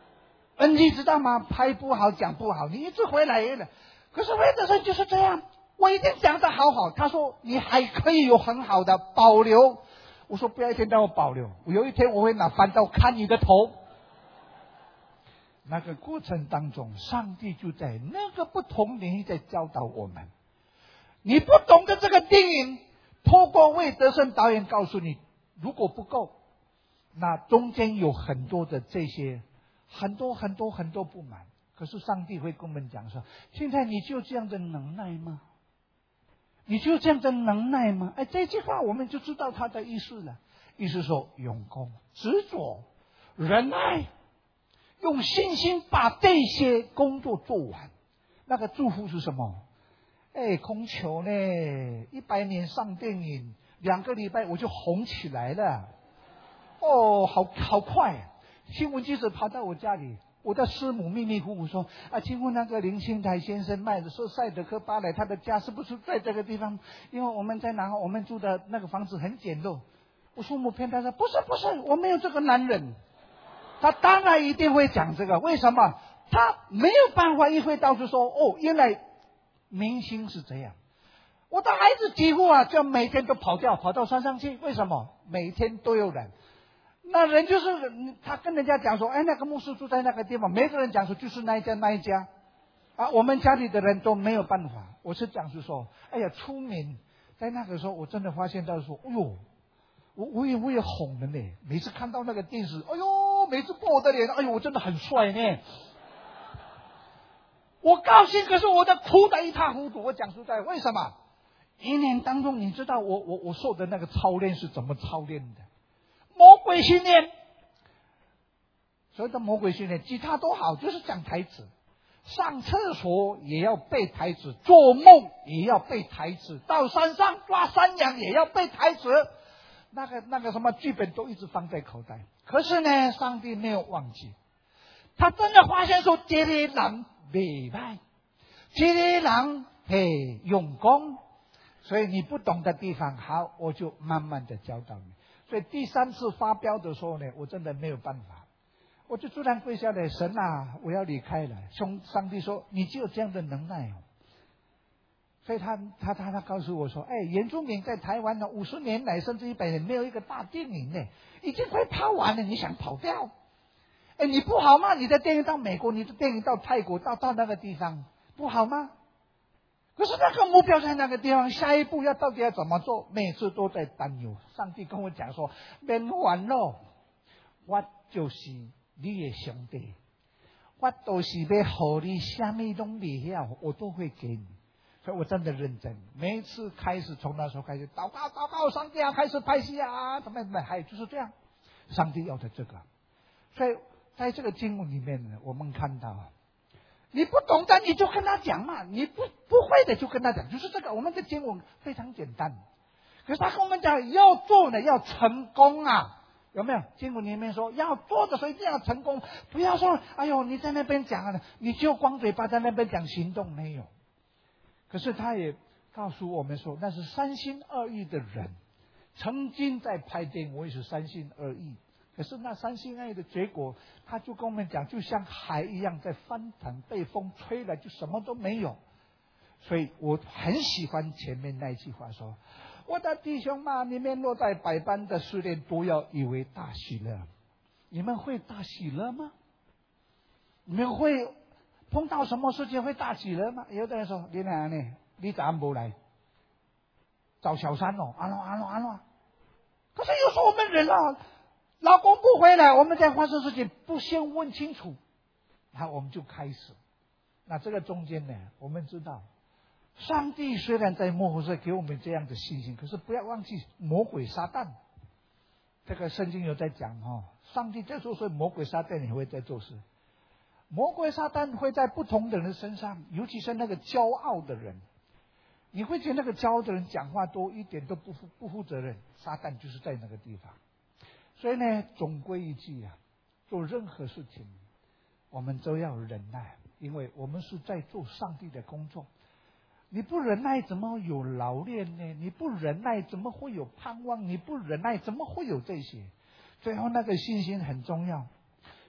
个。NG 知道吗？拍不好讲不好，你一直回来了。可是魏德胜就是这样， 我已经讲得好好。他说你还可以有很好的保留。我说不要一天到晚保留，有一天我会拿翻刀砍你的头。那个过程当中，上帝就在那个不同领域在教导我们。你不懂得这个电影，透过魏德胜导演告诉你，如果不够，那中间有很多的这些很多不满。可是上帝会跟我们讲说，现在你就这样的能耐吗？你就这样的能耐吗？这句话我们就知道他的意思了。意思说用功、执着、忍耐，用信心把这些工作做完。那个祝福是什么？空求呢，100年上电影，2个礼拜我就红起来了。好快！新闻记者跑到我家里，我的师母迷迷糊糊说：“请问那个林清台先生卖的说赛德克巴莱，他的家是不是在这个地方？因为我们在南澳，我们住的那个房子很简陋。”我师母骗他说：“不是，我没有这个男人。”他当然一定会讲这个，为什么？他没有办法意会到就说，原来明星是这样。我的孩子几乎就每天都跑到山上去，为什么？每天都有人。那人就是他跟人家讲说，那个牧师住在那个地方，每个人讲说就是那一家我们家里的人都没有办法。我是讲是说，出名在那个时候，我真的发现到说，我也红了呢。每次看到那个电视，每次播我的脸，我真的很帅呢。我高兴，可是我的哭得一塌糊涂。我讲实在，为什么？1年当中，你知道我受的那个操练是怎么操练的？魔鬼训练。所谓的魔鬼训练，其他都好，就是讲台词。上厕所也要背台词，做梦也要背台词，到山上抓山羊也要背台词。那个什么剧本都一直放在口袋。可是呢，上帝没有忘记，他真的发现说，这个人未歹，这个人用功。所以你不懂的地方，好，我就慢慢的教导你。所以第3次发飙的时候呢，我真的没有办法，我就突然跪下来，神我要离开了。上帝说，你就有这样的能耐所以他告诉我说，原住民在台湾呢，50年来甚至100年没有一个大电影呢，已经快拍完了，你想跑掉？你不好吗？你的电影到美国，你的电影到泰国，到那个地方，不好吗？可是那个目标在那个地方，下一步到底要怎么做？每次都在担忧。上帝跟我讲说，免烦恼，我就是你的上帝，我都是要给你什么都不要，我都会给你。所以我真的认真，每一次开始从那时候开始祷告，上帝开始拍戏怎么还就是这样，上帝要的这个。所以在这个经文里面呢，我们看到你不懂的你就跟他讲嘛，你不会的就跟他讲，就是这个。我们的经文非常简单，可是他跟我们讲要做呢，要成功有没有？经文里面说要做的时候一定要成功，不要说你在那边讲你就光嘴巴在那边讲，行动没有。可是他也告诉我们说，那是3心2意的人。曾经在拍电影，我也是3心2意。可是那3心2意的结果，他就跟我们讲，就像海一样在翻腾，被风吹来就什么都没有。所以我很喜欢前面那一句话说，我的弟兄们，你们落在百般的试炼，都要以为大喜乐。你们会大喜乐吗？你们会碰到什么事情会大喜乐吗？有的人说，你哪呢？你咋没来？找小三安了。可是有时候我们人老公不回来，我们在发生事情不先问清楚，然后我们就开始。那这个中间呢，我们知道，上帝虽然在幕后是给我们这样的信心，可是不要忘记魔鬼撒旦。这个圣经有在讲上帝在做事，魔鬼撒旦也会在做事。魔鬼撒旦会在不同的人身上，尤其是那个骄傲的人，你会觉得那个骄傲的人讲话多一点都不负责任，撒旦就是在那个地方。所以呢，总归一句做任何事情我们都要忍耐，因为我们是在做上帝的工作。你不忍耐怎么有劳练呢？你不忍耐怎么会有盼望？你不忍耐怎么会有这些？最后那个信心很重要。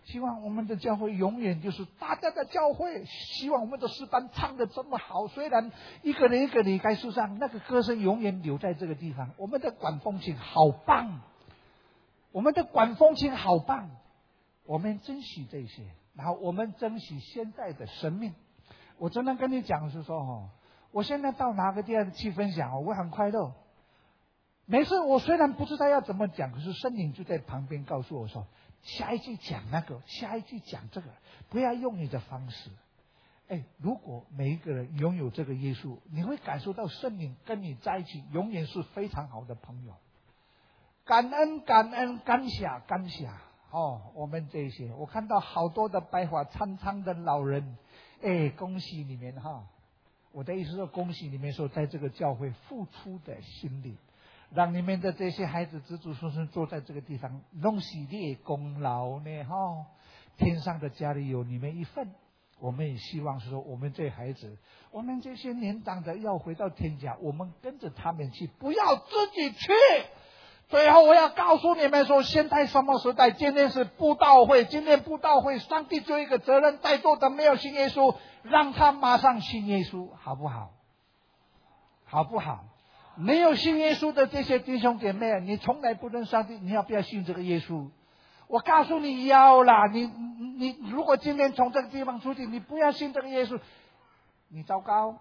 希望我们的教会永远就是大家的教会。希望我们的诗班唱得这么好，虽然一个人一个离开树上，那个歌声永远留在这个地方。我们的管风琴好棒，我们的管风琴好棒，我们珍惜这些，然后我们珍惜现在的生命。我真的跟你讲是说我现在到哪个地方去分享我很快乐。每次我虽然不知道要怎么讲，可是圣灵就在旁边告诉我说，下一句讲那个，下一句讲这个，不要用你的方式。如果每一个人拥有这个耶稣，你会感受到圣灵跟你在一起永远是非常好的朋友。感恩感恩，感谢感谢我们这些我看到好多的白发苍苍的老人，恭喜你们我的意思说，恭喜你们说在这个教会付出的心力，让你们的这些孩子子子孙孙坐在这个地方，拢是你的功劳呢天上的家里有你们一份。我们也希望说，我们这孩子，我们这些年长的要回到天家，我们跟着他们去，不要自己去。最后我要告诉你们说，现在什么时代？今天是布道会，今天布道会，上帝就一个责任，在座的没有信耶稣，让他马上信耶稣，好不好？好不好？没有信耶稣的这些弟兄姐妹，你从来不认上帝，你要不要信这个耶稣？我告诉你要啦，你如果今天从这个地方出去，你不要信这个耶稣，你糟糕。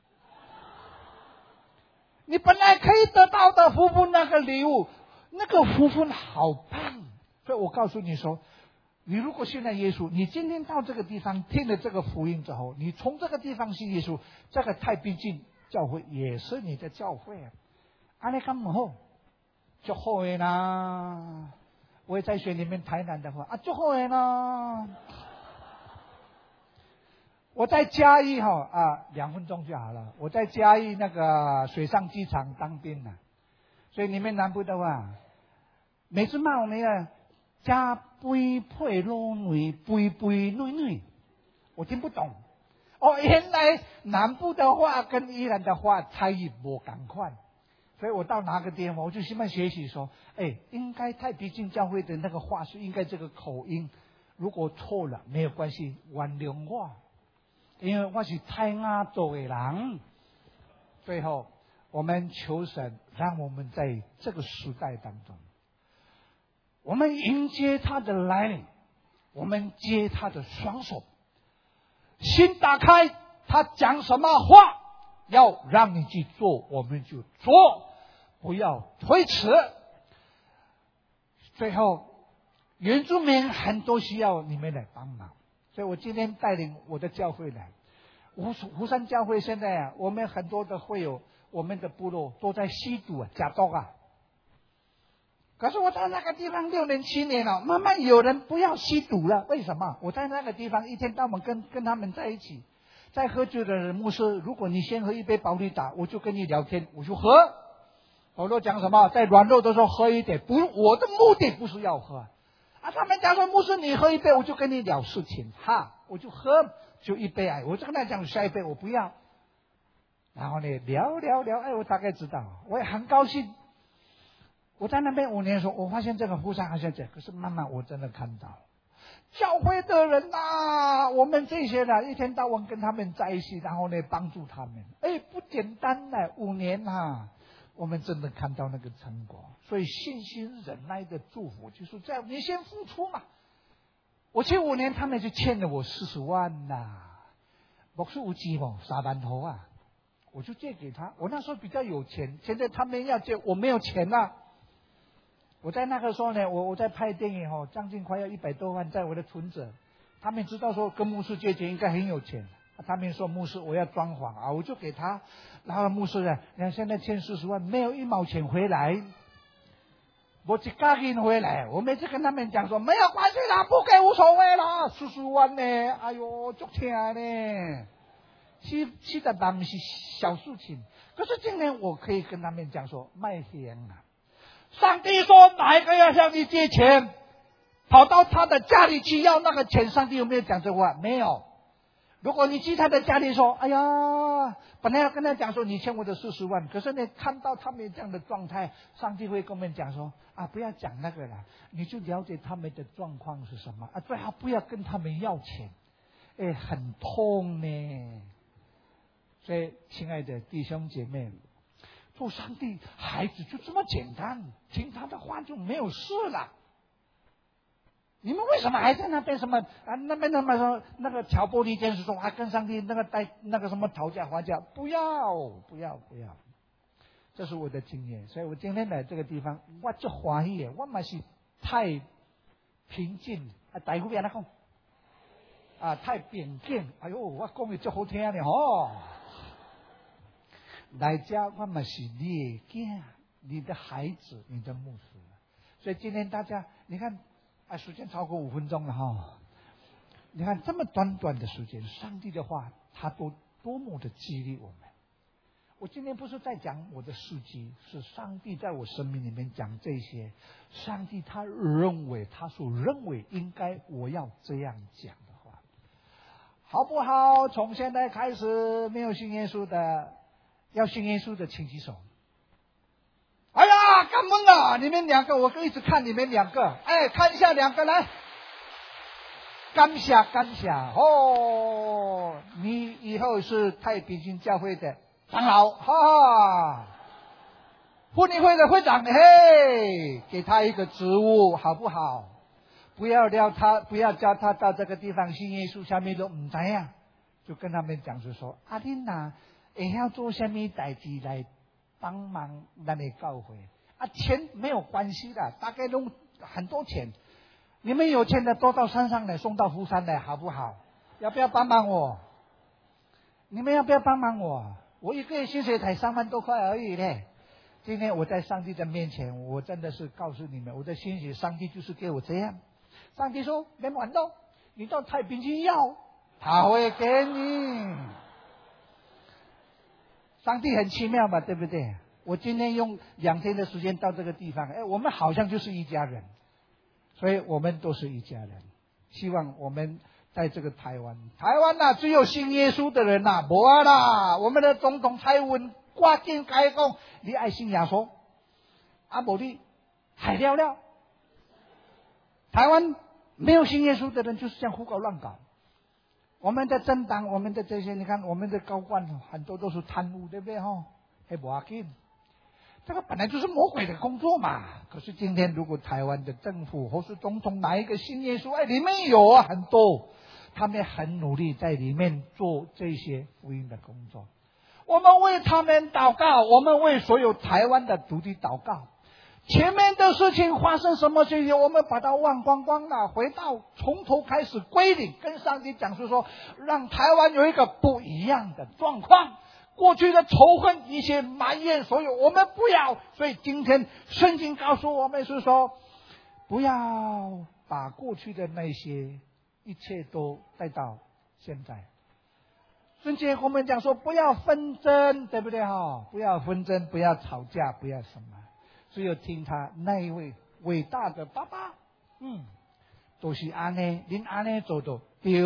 你本来可以得到的福分，那个礼物，那个福分好棒。所以我告诉你说，你如果信了耶稣，你今天到这个地方听了这个福音之后，你从这个地方信耶稣，这个太平静教会也是你的教会啊。你咁唔好，就好嘅啦。我也在学你们台南的话就好嘅啦。我在嘉义2分钟就好了。我在嘉义那个水上机场当兵了，所以你们南部的话，每次骂我们加杯配罗女杯杯女女，我听不懂。原来南部的话跟宜兰的话差异不赶快，所以我到哪个地方我就希望学习说，应该太平静教会的那个话是应该这个口音，如果错了没有关系，原谅我。因为我是太亚洲的人。最后我们求神让我们在这个时代当中，我们迎接他的来临，我们接他的双手，心打开，他讲什么话要让你去做我们就做，不要推迟。最后原住民很多需要你们来帮忙，所以我今天带领我的教会来湖山教会。现在我们很多的会友，我们的部落都在吸毒假毒可是我在那个地方6年7年了，慢慢有人不要吸毒了。为什么？我在那个地方一天到晚跟他们在一起，在喝酒的人牧师，如果你先喝一杯保利达，我就跟你聊天，我就喝。我都讲什么？在软弱的时候喝一点，不，我的目的不是要喝他们讲说牧师你喝一杯，我就跟你聊事情我就喝，就一杯我就跟他讲下一杯我不要。然后呢聊，我大概知道，我也很高兴。我在那边5年的时候，我发现这个湖山好像这样，可是慢慢我真的看到教会的人我们这些人一天到晚跟他们在一起，然后呢帮助他们，不简单5年我们真的看到那个成果。所以信心忍耐的祝福就是这样，你先付出嘛。我去5年，他们就欠了我40万牧师有钱吗？3万头我就借给他。我那时候比较有钱，现在他们要借，我没有钱我在那个时候呢，我在拍电影将近快要100多万在我的存折。他们知道说跟牧师借钱应该很有钱，他们说牧师我要装潢我就给他。然后牧师你看现在欠40万，没有1毛钱回来，我一家人回来。我每次跟他们讲说没有关系啦，不给无所谓啦，40万呢，哎呦足痛呢，40万不是小事情。可是今年我可以跟他们讲说卖钱上帝说哪一个要向你借钱，跑到他的家里去要那个钱，上帝有没有讲这话？没有。 如果你去他的家里说，哎呀，本来要跟他讲说你欠我的40万，可是呢，看到他们这样的状态，上帝会跟我们讲说，不要讲那个了，你就了解他们的状况是什么最好不要跟他们要钱，很痛呢。所以，亲爱的弟兄姐妹，做上帝孩子就这么简单，听他的话就没有事了。你们为什么还在那边什么那边说那个挑拨离间，是说跟上帝那个什么讨价还价？不要！这是我的经验，所以我今天来这个地方，我就欢喜，我嘛是太平静大夫别那讲太平静，哎呦，我讲的最好听的来家我嘛是你的囝，你的孩子，你的牧师。所以今天大家你看时间超过5分钟了你看这么短短的时间，上帝的话他多么的激励我们。我今天不是在讲我的事迹，是上帝在我生命里面讲这些，上帝他所认为应该我要这样讲的话，好不好？从现在开始，没有信耶稣的，要信耶稣的请举手。哎呀，感恩你们2个，我一直看你们2个，看一下2个来，感谢你以后是太平新教会的长老妇女会的会长，给他一个职务好不好？不要叫他到这个地方信耶稣下面都不知道，就跟他们讲说你会要做什么事情来帮忙让你教会钱没有关系的，大概都很多钱，你们有钱的多到山上来，送到福山来好不好？要不要帮忙我？你们要不要帮忙我？我一个月薪水才3万多块而已呢。今天我在上帝的面前，我真的是告诉你们，我的薪水上帝就是给我这样。上帝说没玩到，你到太平去要，他会给你。上帝很奇妙嘛，对不对？我今天用2天的时间到这个地方，我们好像就是一家人，所以我们都是一家人。希望我们在这个台湾只有信耶稣的人没啦。我们的总统蔡英文挂进改讲，你爱信耶稣，没你海了。台湾没有信耶稣的人就是这样胡搞乱搞。我们的政党，我们的这些，你看我们的高官很多都是贪污，对不对不要紧，这个本来就是魔鬼的工作嘛。可是今天如果台湾的政府或是总统哪一个信耶稣，里面有很多，他们很努力在里面做这些福音的工作。我们为他们祷告，我们为所有台湾的独立祷告。前面的事情发生什么事情，我们把它忘光光了，回到从头开始归零，跟上帝讲说让台湾有一个不一样的状况。过去的仇恨，一些埋怨，所有我们不要。所以今天圣经告诉我们是说，不要把过去的那些一切都带到现在。圣经我们讲说不要纷争，对不对不要纷争，不要吵架，不要什么，只有听他那一位伟大的爸爸都是这样，你这样做就对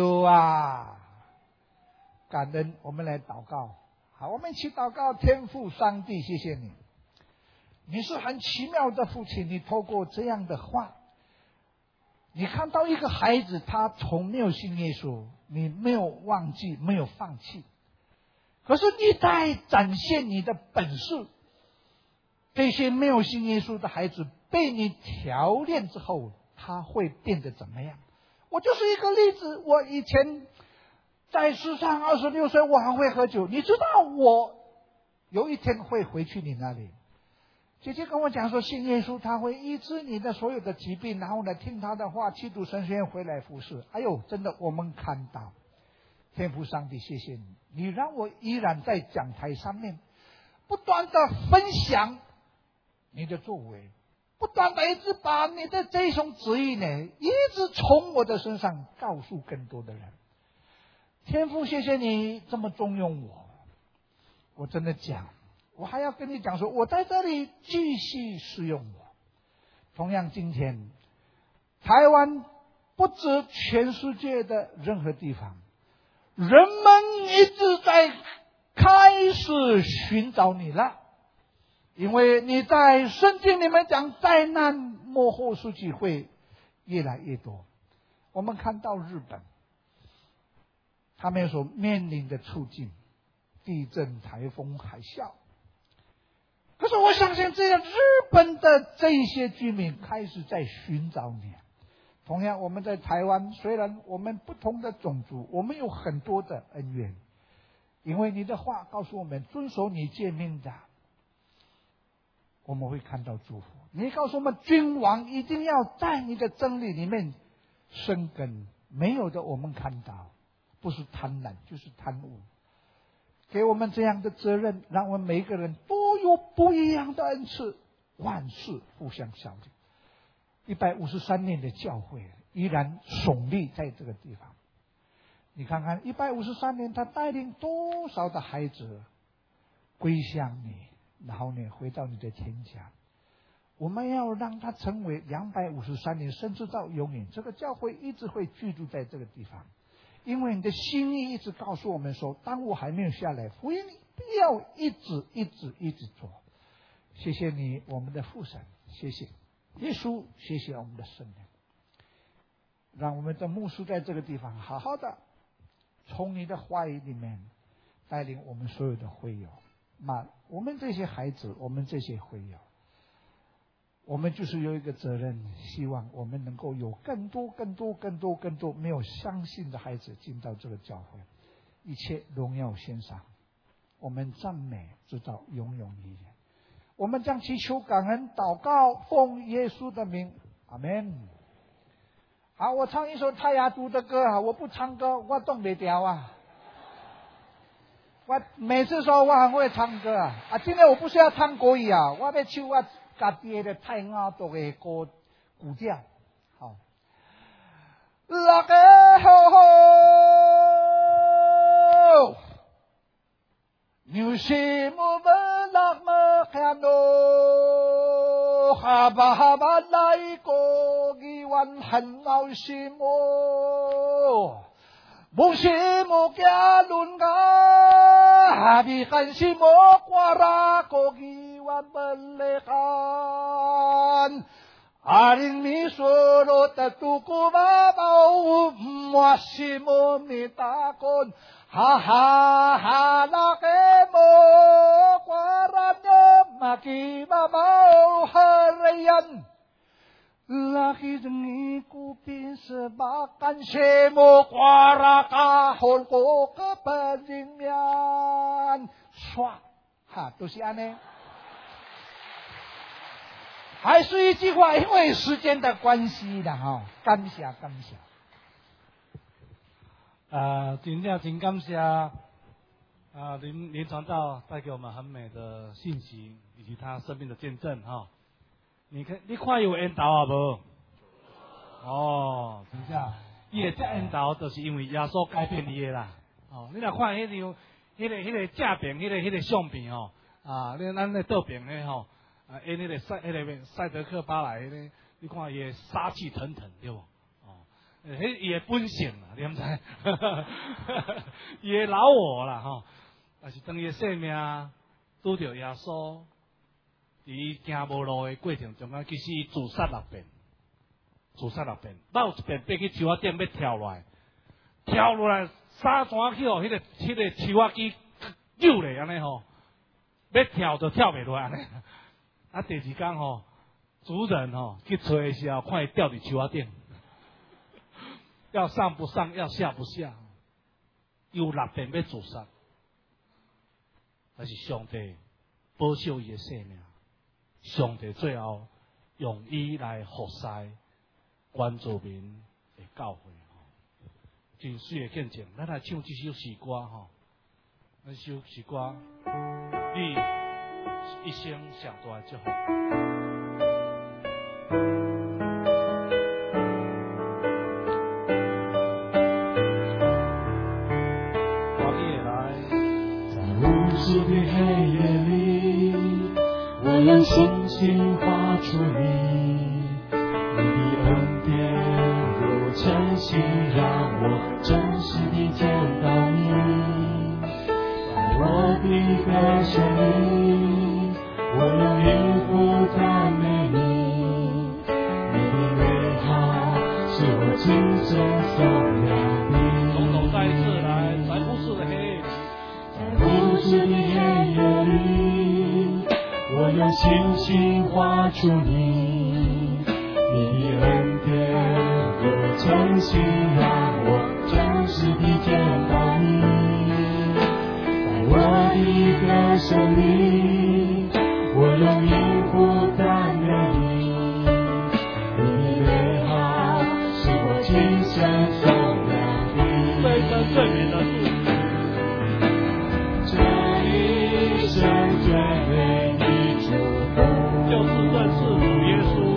感恩。我们来祷告。好，我们一起祷告。天父上帝，谢谢你，你是很奇妙的父亲。你透过这样的话，你看到一个孩子，他从没有信耶稣，你没有忘记，没有放弃，可是你在展现你的本事。这些没有信耶稣的孩子被你调炼之后，他会变得怎么样？我就是一个例子。我以前在世上26岁，我还会喝酒。你知道我有一天会回去你那里。姐姐跟我讲说，信耶稣他会医治你的所有的疾病，然后呢听他的话，去读神学院回来服侍。哎呦，真的我们看到。天父上帝，谢谢你，你让我依然在讲台上面不断的分享你的作为，不断的一直把你的这种旨意呢，一直从我的身上告诉更多的人。天父，谢谢你这么重用我。我真的讲，我还要跟你讲说，我在这里继续使用我。同样今天台湾不止全世界的任何地方， 人们一直在开始寻找你了，因为你在圣经里面讲灾难末后时期会越来越多。我们看到日本，他们所面临的处境，地震、台风、海啸。可是我相信，这样日本的这些居民开始在寻找你。同样，我们在台湾，虽然我们不同的种族，我们有很多的恩怨，因为你的话告诉我们，遵守你诫命的，我们会看到祝福。你告诉我们，君王一定要在你的真理里面生根，没有的我们看到，不是贪婪就是贪污。给我们这样的责任，让我们每一个人都有不一样的恩赐，万事互相效力。153年的教会依然耸立在这个地方。你看看153年，他带领多少的孩子归向你，然后呢回到你的天家。我们要让他成为253年，甚至到永远，这个教会一直会居住在这个地方。因为你的心意一直告诉我们说，当我还没有下来，福音必要一直做。谢谢你，我们的父神，谢谢耶稣，谢谢我们的圣灵，让我们的牧师在这个地方好好的从你的话语里面带领我们所有的会友。那我们这些孩子，我们这些会友，我们就是有一个责任，希望我们能够有更多没有相信的孩子进到这个教会，一切荣耀献上，我们赞美直到永永远远。我们将祈求感恩祷告，奉耶稣的名，阿们。好，我唱一首泰雅族的歌啊，我不唱歌我动不了啊。我每次说我很会唱歌啊，今天我不是要唱国语啊，我要唱我家己的泰雅族的歌古调。好，拉个吼吼，牛西木本拉么看咯，哈巴来过一万很高兴哦。木西木家伦嘎，哈比看西木瓜拉过一万本来看，阿林米说罗的杜古巴包，莫西木米达kon，哈哈哈那个木瓜拉的马基巴包哈雷人。Laki dengi kuping sebakan semo kuaraka holko kepadingmian刷哈，都是安呢。还是一句话，因为时间的关系的哈，感谢。 真感谢林传道带给我们很美的信息，以及他生命的见证哈。你看有缘投啊无？哦，真正，伊会这缘投，就是因为耶稣改变伊的啦。哦，你若看迄张，迄个正片，迄个相片哦，咱咧倒片咧吼，因迄个赛德克巴莱咧，你看伊杀气腾腾对无？哦，迄伊的本性啦，你毋知？伊的老我啦吼，但是当伊的生命拄着耶稣。伫行无路的过程中，其实伊自杀6遍，到一遍爬去树仔顶要跳落来，沙山去哦，迄个树仔机扭咧安尼吼，要跳就跳袂落来安尼。第二天吼，主人吼去找的时候，看伊吊伫树仔顶，要上不上，要下不下，有6遍要自杀，但是上帝保守伊的生命。上帝最后用伊来服侍关注民的教会，真水的见证。咱来唱这首诗歌吼，这首诗歌，你一生上大的祝福。我也来，在无数的黑夜里。我用星星画出你的恩典如晨曦，让我真实地见到你。 用信心画出你恩典和诚信，让我真实地见到你，在我的歌声里，我用音符赞美你，你的美好是我今生所了的， 这一生最美的祝福， 这一生最美的祝福， 就是认识主耶稣。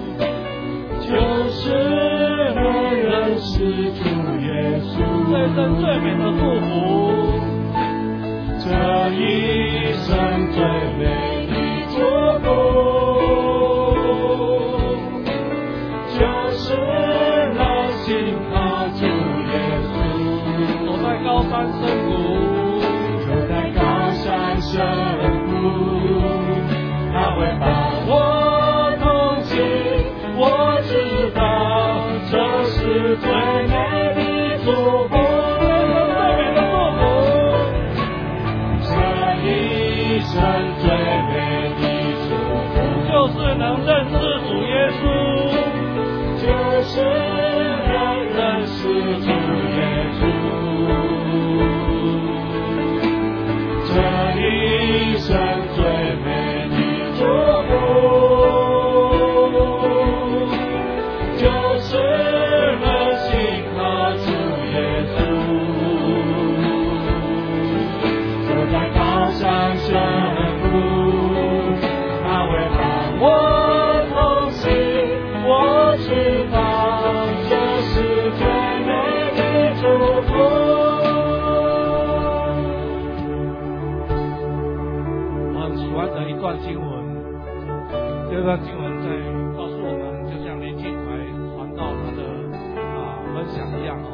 就是认识主耶稣， 这一生最美的祝福， 这一生最美的祝福，就是让心靠主耶稣， 走在高山深谷， 走在高山深谷，他会把我同行，我知道这是最美的祝福，这一生最美的祝福， 就是能认识主耶稣， 就是能认识主耶稣，这一生最美的祝福。就是能信靠主耶稣，走在高山深谷，他会伴我同行，我知道这是最美的祝福。 我很喜欢的一段经文，这段经文在告诉我们，就像林敬怀传道他的分享一样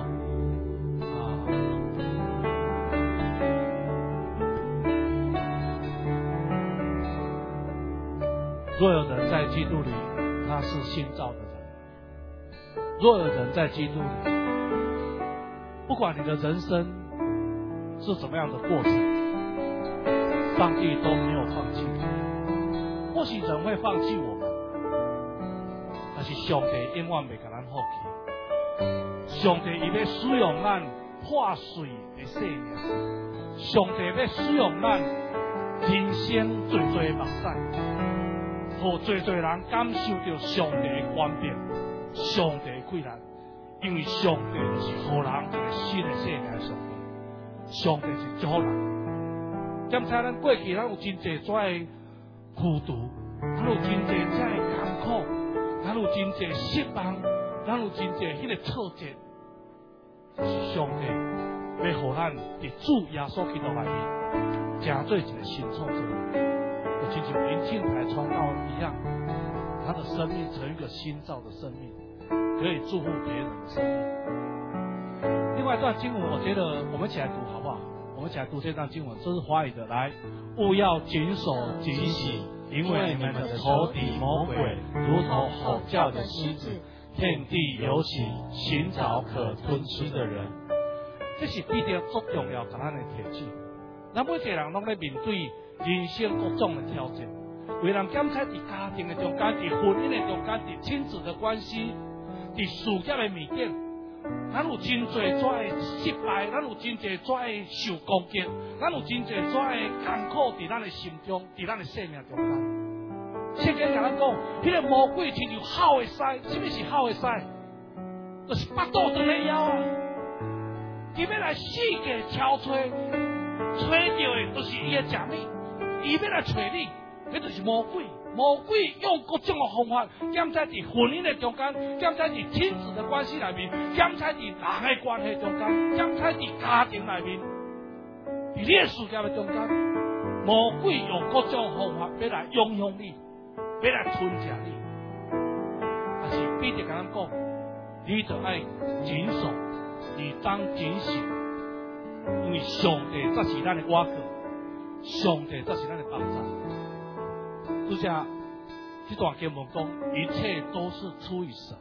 若有人在基督里，他是新造的人。若有人在基督里，不管你的人生是怎么样的过程，上帝都没有放弃你。或许人会放弃我们，但是上帝永远袂甲咱放弃。上帝伊要使用咱破碎的生命，上帝要使用咱人生最多的目屎，互最多人感受到上帝的关变，上帝的贵人，因为上帝就是互人一个新的生命的上帝，上帝是祝福人。检查咱过去，咱有真济遮的苦毒，咱有真济遮的艰苦，咱有真济失望，咱有真济迄个挫折，就是上帝要互咱伫主耶稣基督内面，成做一个新创造人。就亲像林庆台传道一样，他的生命成一个新造的生命，可以祝福别人的生命。另外一段经文，我觉得我们一起来读好不好？我们一起来读这段经文，这是华语的。来，勿要谨守警醒，因为你们的仇敌魔鬼如同吼叫的狮子，遍地游行，寻找可吞吃的人。这是必定足重要，给咱的提醒。咱每一个人拢在面对人生各种的挑战，为人检测伫家庭的中间，伫婚姻的中间，伫亲子的关系，伫事业的面顶，咱有真侪遮的失败，咱有真侪遮的受攻击，咱有真侪遮的艰苦伫咱的心中，伫咱的生命中间。圣经甲咱讲，迄个魔鬼亲像吼的狮，什么是吼的狮？就是巴肚长的腰啊！伊要来四界挑吹，吹到的就是伊的食物。伊要来找你，迄就是魔鬼。魔鬼用各种的方法，检测伫婚姻的中间，检测伫亲子的关系内面，检测伫人的关系中间，检测伫家庭内面，伫你的事业的中间，魔鬼用各种方法要来影响你，要来吞噬你。但是彼得甲咱讲，你就爱谨守，你当警醒，因为上帝才是咱的瓦靠。上帝才是咱的帮助。就像这段经文讲，一切都是出于神。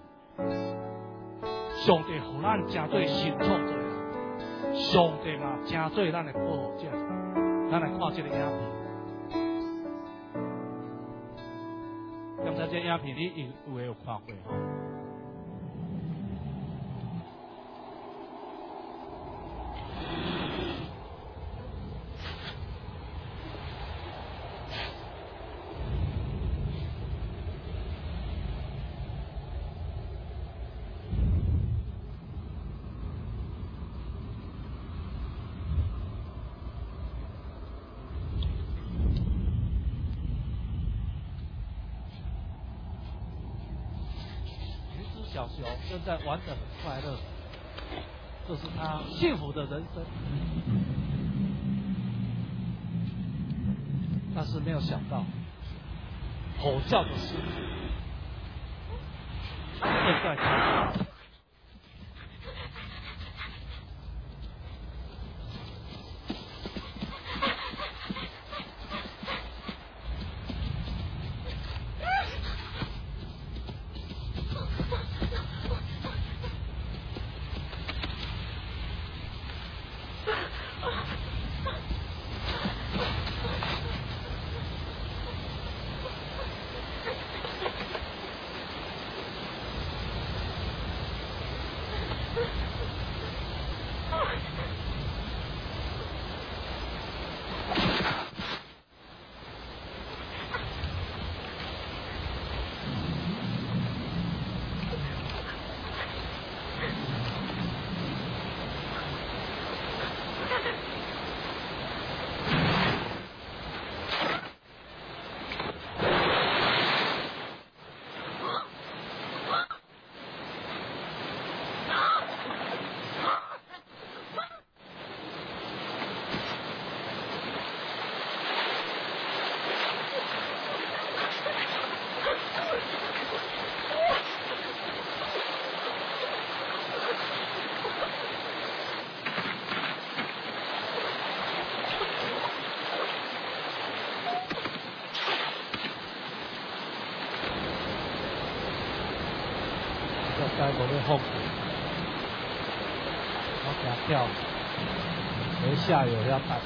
上帝互咱真做新创造人，上帝嘛真做咱的保护者。咱来看这个影片。 刚才这影片你有诶有看过吼？小熊正在玩得很快乐，这是他幸福的人生。但是没有想到，吼叫的是正在该无咧放，我给他跳，等下游要打。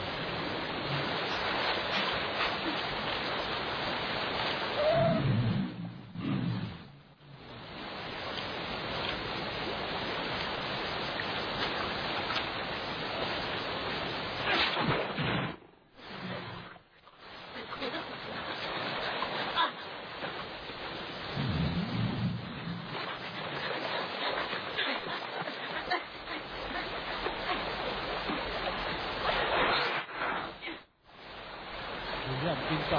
听到。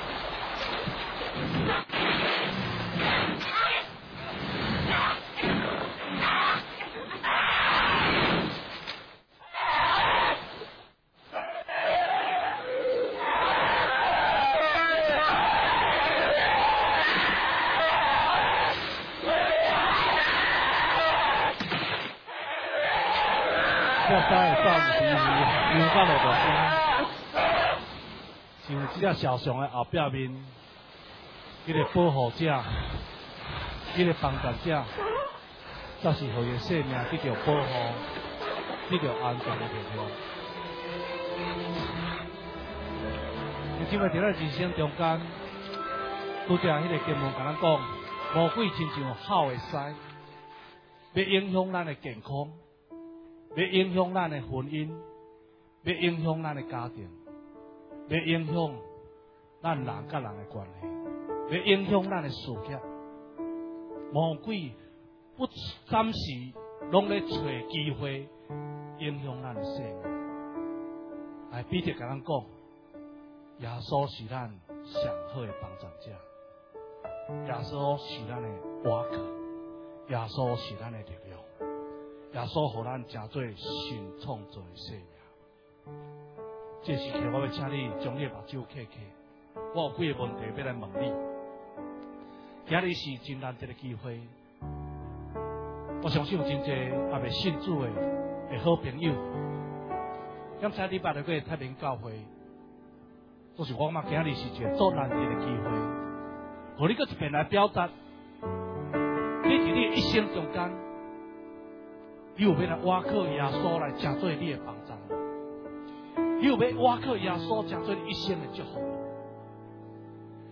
这三个战士流到落大声。像这只小熊的后壁面，迄个保护者，迄个帮助者，则是互伊生命得到保护，得到安全的地方。因为伫咱人生中间，拄则迄个经文甲咱讲，魔鬼亲像好的狮，要影响咱的健康，要影响咱的婚姻，要影响咱的家庭。要影响咱人甲人的关系，要影响咱的事业。魔鬼不暂时拢咧找机会影响咱的生命。哎，彼得甲咱讲，耶稣是咱上好的帮助者，耶稣是咱的瓦壳，耶稣是咱的力量，耶稣互咱真做新创造的生命。这时刻，我要请你将你的目睭开开。我有几个问题要来问你。今日是真难得的机会，我相信有真侪也未信主的好朋友，刚才你捌了个太平教会，就是我嘛今日是一个做难得的机会，互你搁一遍来表达，你伫你一生中间，你有要来倚靠耶稣来真做你的帮助。你有要倚靠耶稣，成做你一生的祝福。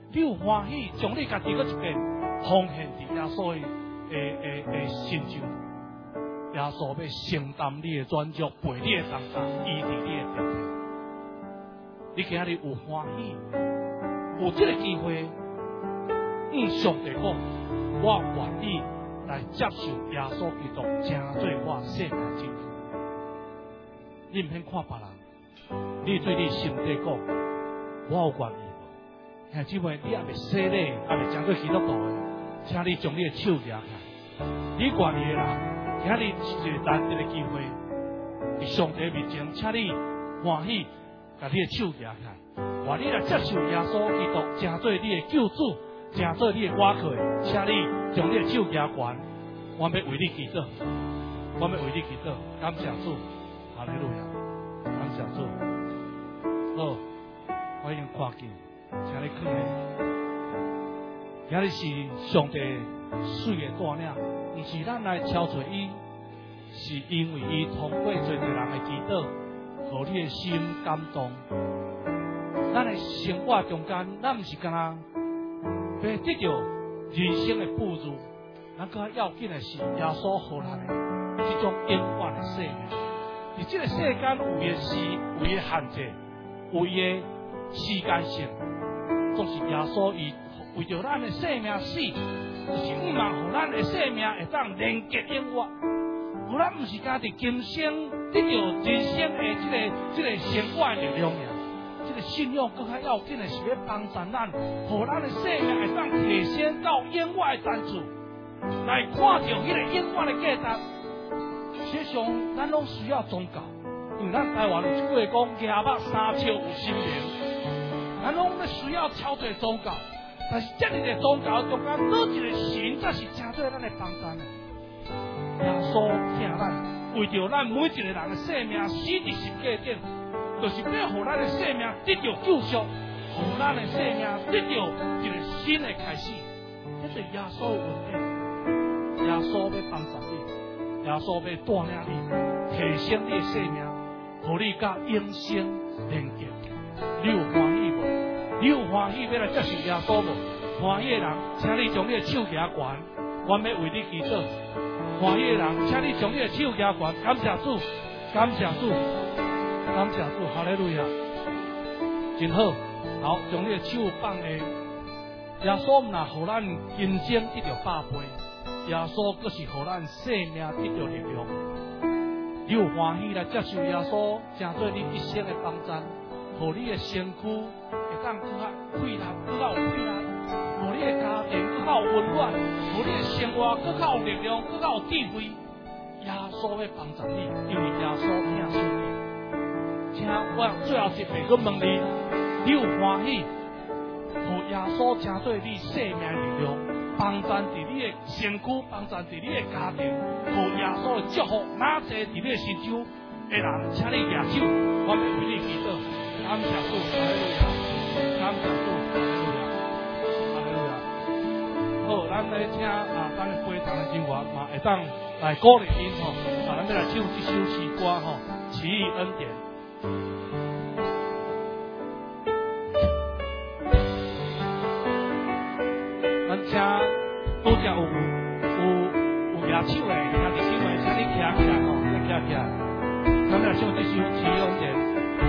你有欢喜，将你家己搁一遍奉献伫耶稣的身上，耶稣要承担你的转足，陪你的重担，医治你的病痛。你今日有欢喜，有这个机会，上帝讲，我愿意来接受耶稣基督，成做我生命之主。你唔免看别人，你对你心底讲，我有愿意。兄姊妹，你也未洗礼，也未成做基督徒的，请你将你的手举起来。你愿意的人，今日是一个难得的机会，伫上帝面前，请你欢喜，把你的手举起来，话你来接受耶稣基督，成做你的救主，成做你的瓦客，请你将你的手举悬，我要为你祈祷，我要为你祈祷，感谢主，哈利路亚，感谢主。好，我已经看见。请你看下，今日是上帝水的带领，不是咱来超出伊，是因为伊通过做个人的祈祷，互你的心感动。咱的生活中间，咱不是干那要得到人生的富足，咱更要紧的是耶稣互咱的这种永远的生命。而这个世间有的是有的限制，有的时间性。总是耶稣伊为着咱的生命死，就是毋茫互咱的生命会当连结永远，互咱毋是家己今生得到人生的这个生活的力量呀。这个信仰更加要紧的是要帮助咱，互咱的生命会当提升到永远的层次，来看到迄个永远的价值。实际上，咱拢需要宗教，因为咱台湾有一句话讲：牙目三笑有心灵。咱拢需要超越宗教，但是这里的宗教中间，哪一个神才是真对咱的帮助呢？耶稣听咱，为着咱每一个人的生命死伫十架顶，就是要互咱的生命得到救赎，互咱的生命得到一个新的开始。这是耶稣的恩典，耶稣要帮助你，耶稣要带领你，提升你的生命，互你甲永生连结。你有欢喜无？你有欢喜要来接受耶稣无？欢喜的人，请你将你的手举悬，我要为你祈祷。欢喜的人，请你将你的手举悬，感谢主，感谢主，感谢主，哈利路亚，真好。好，将你的手放下。耶稣唔若互咱今生得到百倍，耶稣阁是互咱生命得到力量。你有欢喜来接受耶稣，成做你一生的帮助。互你的身躯会当更较快乐，更较有快乐；互你的家庭更较有温暖；互你的生活更较有力量，更较有智慧。耶稣要帮助你，因为耶稣听信你。请我最后一遍，我问你：你有欢喜？互耶稣成做你生命的力量，帮助伫你的身躯，帮助伫你的家庭，互耶稣的祝福哪济伫你的身上的人，请你举手，我要为你祈祷。感谢主，哈利路亚！感谢主，哈利路亚！哈利路亚！好，咱来请咱的陪堂的人员嘛，会当来鼓励因吼，咱要来唱这首诗歌吼，《奇异恩典》。咱请拄则有举手的，兄弟姊妹，请你站起来吼，你站起来，咱来唱这首《奇异恩典》。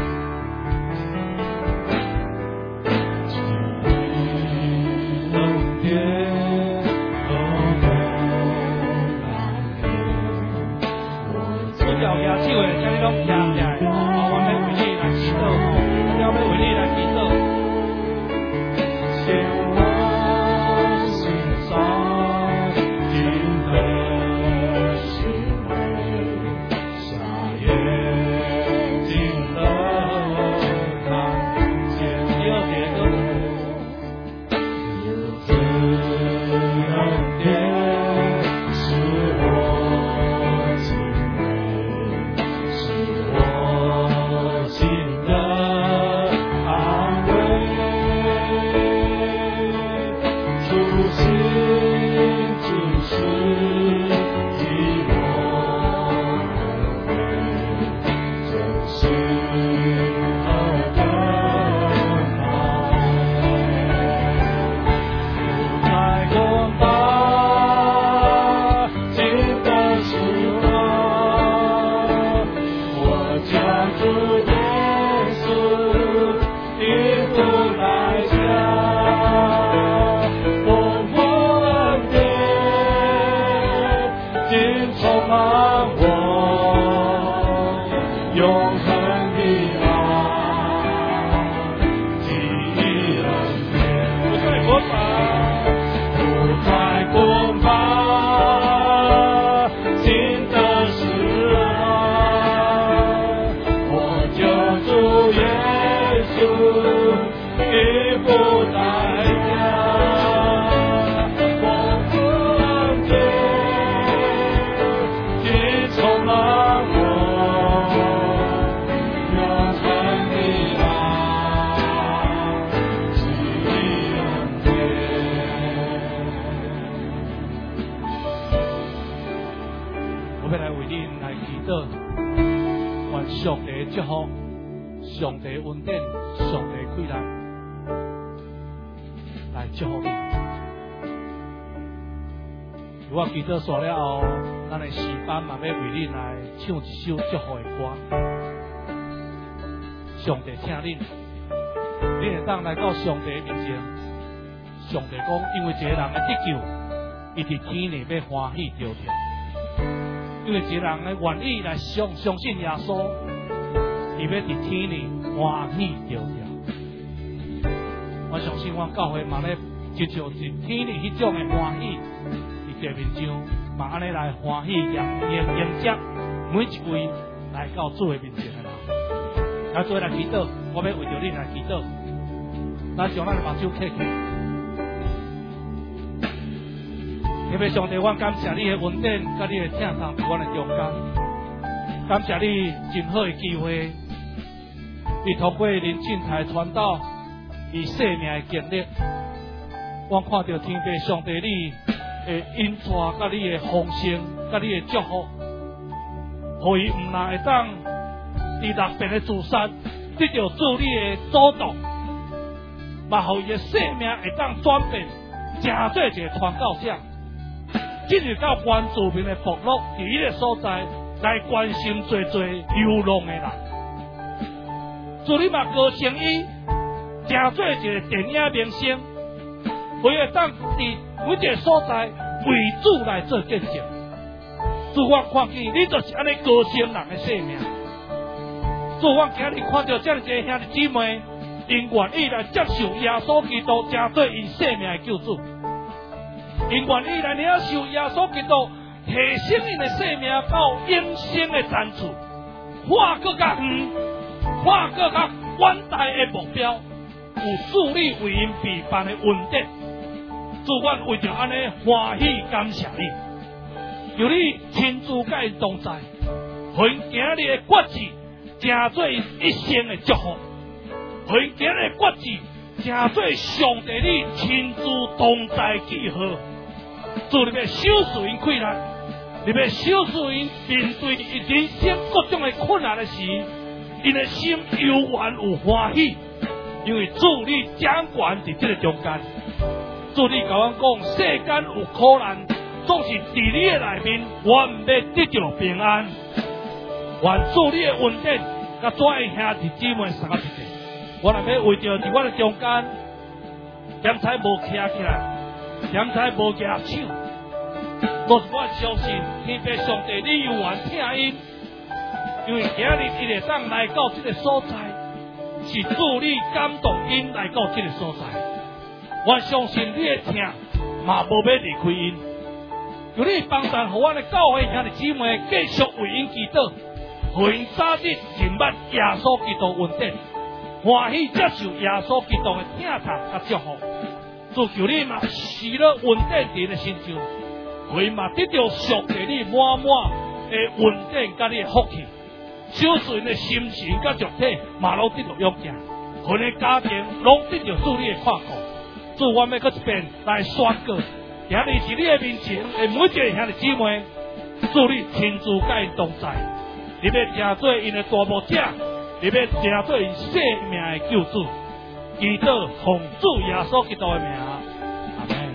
要举手的，请你拢站起来，我们为你来祈祷，我们要为你来祈祷。请我心上定的是为下夜祷，愿上帝祝福，上帝恩典，上帝开来，来祝福你。我祈祷煞了后，咱的诗班嘛要为恁来唱一首祝福的歌。上帝请恁，恁会当来到上帝面前。上帝讲，因为一个人的得救，伊伫天里要欢喜着着。因为一个人的愿意来相信耶稣，伊要伫天里欢喜着着。我相信我教会嘛咧，就像伫天里迄种的欢喜。地面上，嘛安尼来欢喜迎接每一位来到主的面前的人。来做来祈祷，我要为着恁来祈祷。咱将咱的目睭闭起。特别上帝，我感谢你的恩典，甲你的疼痛伫我的中间。感谢你真好的机会，你透过人进台传道，以生命的经历，我看到天父上帝你。因带甲你的丰盛，甲你的祝福，互伊毋但会当伫六边的自杀，得到主你的主动，嘛互伊的生命会当转变，成做一个传教者，进入到原住民的部落，伫迄个所在来关心做流浪的人。主你嘛高升伊，成做一个电影明星，为会当伫每一个所在为主来做见证，主我看见你就是安尼高升人的生命。主我今日看到这么一个兄弟姊妹，因愿意来接受耶稣基督，成做因生命的救主。因愿意来领受耶稣基督，提升因的生命到永生的赞处，画更较远，画更较远大的目标，有主你为因备办的恩典。主，我为着安尼欢喜感谢你，由你亲自甲因同在，互因今日的决志，成做因一生的祝福；互因今日的决志，成做上帝你亲自同在记号。主，你要收拾因困难，你要收拾因面对人生各种的困难的时，因的心悠然有欢喜，因为主你掌管伫这个中间。主你甲阮讲，世间有苦难，总是伫你的内面，我唔要得到平安。愿主你的恩典，甲遮的兄弟姊妹相一起。我若要为着伫我的中间，点彩无徛起来，点彩无举手，若是我相信天父上帝，你有缘听因，因为今日伊会当来到这个所在，是主你感动因来到这个所在。我相信你的听，嘛无要离开因。由你帮助，互我的教会兄弟姊妹继续为因祈祷，互因早日认捌耶稣基督恩典，欢喜接受耶稣基督的疼痛甲祝福。主求你嘛施了恩典伫的身上，互因嘛得到上帝你满满的恩典甲你的福气，小顺因的心情甲肉体嘛拢得到养健，互因的家庭拢得到主你的看顾。主，我要搁一遍来宣告，今日是你的面前的每一个兄弟姊妹，主你亲自甲因同在，你要成做因的大牧者，你要成做因生命的救主。祈祷奉主耶稣基督的名，阿门。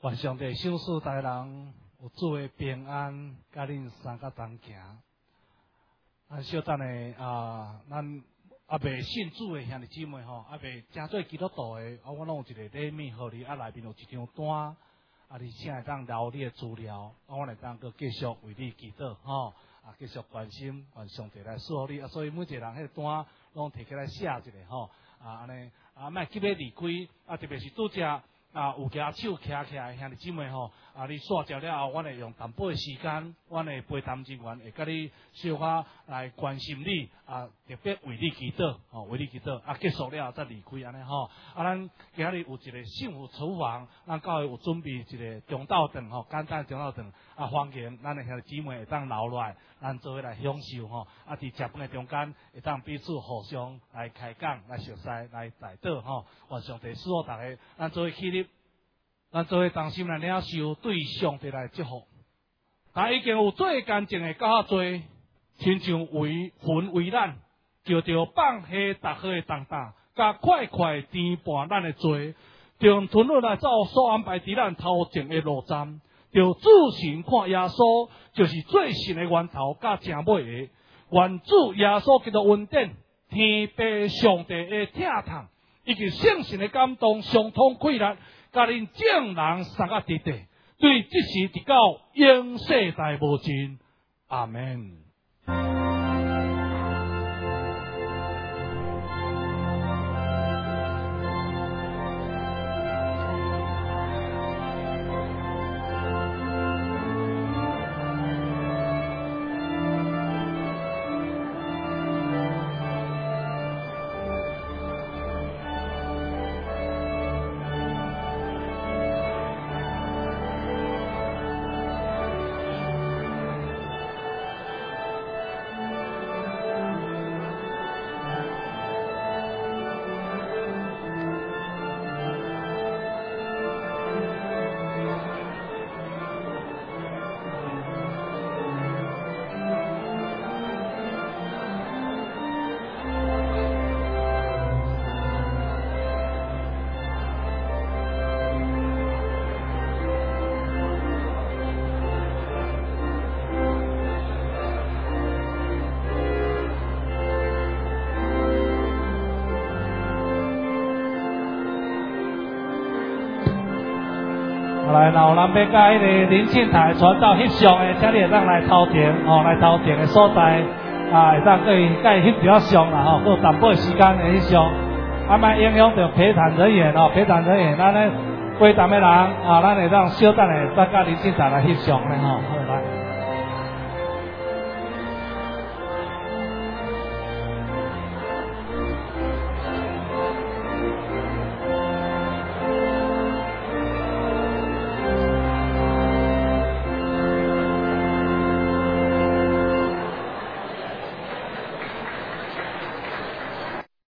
愿上帝赏赐大人有主的平安，甲恁三甲同行。咱小等的咱未信主的兄弟姊妹吼，未真做基督徒的，我拢有一个礼物互你，内面有一张单，你请会当留你的资料，我会当继续为你祈祷吼，继续关心，愿上帝来赐福你。所以每一个人迄个单拢摕起来写一下吼，安尼莫急要离开，特别是拄只。有举手徛起来，兄弟姊妹吼，你刷照了后，阮会用淡薄的时间，阮的陪谈人员会甲你小可来关心你，特别为你祈祷，为你祈祷，结束了后再离开安尼吼。咱今日有一个幸福厨房，咱教会有准备一个中昼顿吼，简单的中昼顿，欢迎咱的兄弟姊妹会当留落来，咱做伙来享受吼。伫食饭的中间会当彼此互相来开讲、来熟悉、来带导吼。愿上帝赐福大家，咱做伙起立。咱做伙同心来领受对上帝来祝福，但已经有做干净的较多，亲像为魂为咱，就着放下逐好的重担，甲快快填半咱的罪，就用吞落来走所安排伫咱头前的路站，就自信看耶稣，就是最新的源头，甲正尾的。愿主耶稣基督恩典，天父上帝的疼痛，以及圣神的感动，相通快乐。甲恁正人三个地地，对即时直到永世代无尽，阿门。来，然后咱要甲迄个林庆台传到翕相的，请你会当来头前，来头前的所在，会当可以甲伊翕一相啦，还有淡薄的时间的翕相，莫影响到陪谈人员，陪谈人员，咱咧陪谈的人，咱会当小等的再甲林庆台来翕相咧，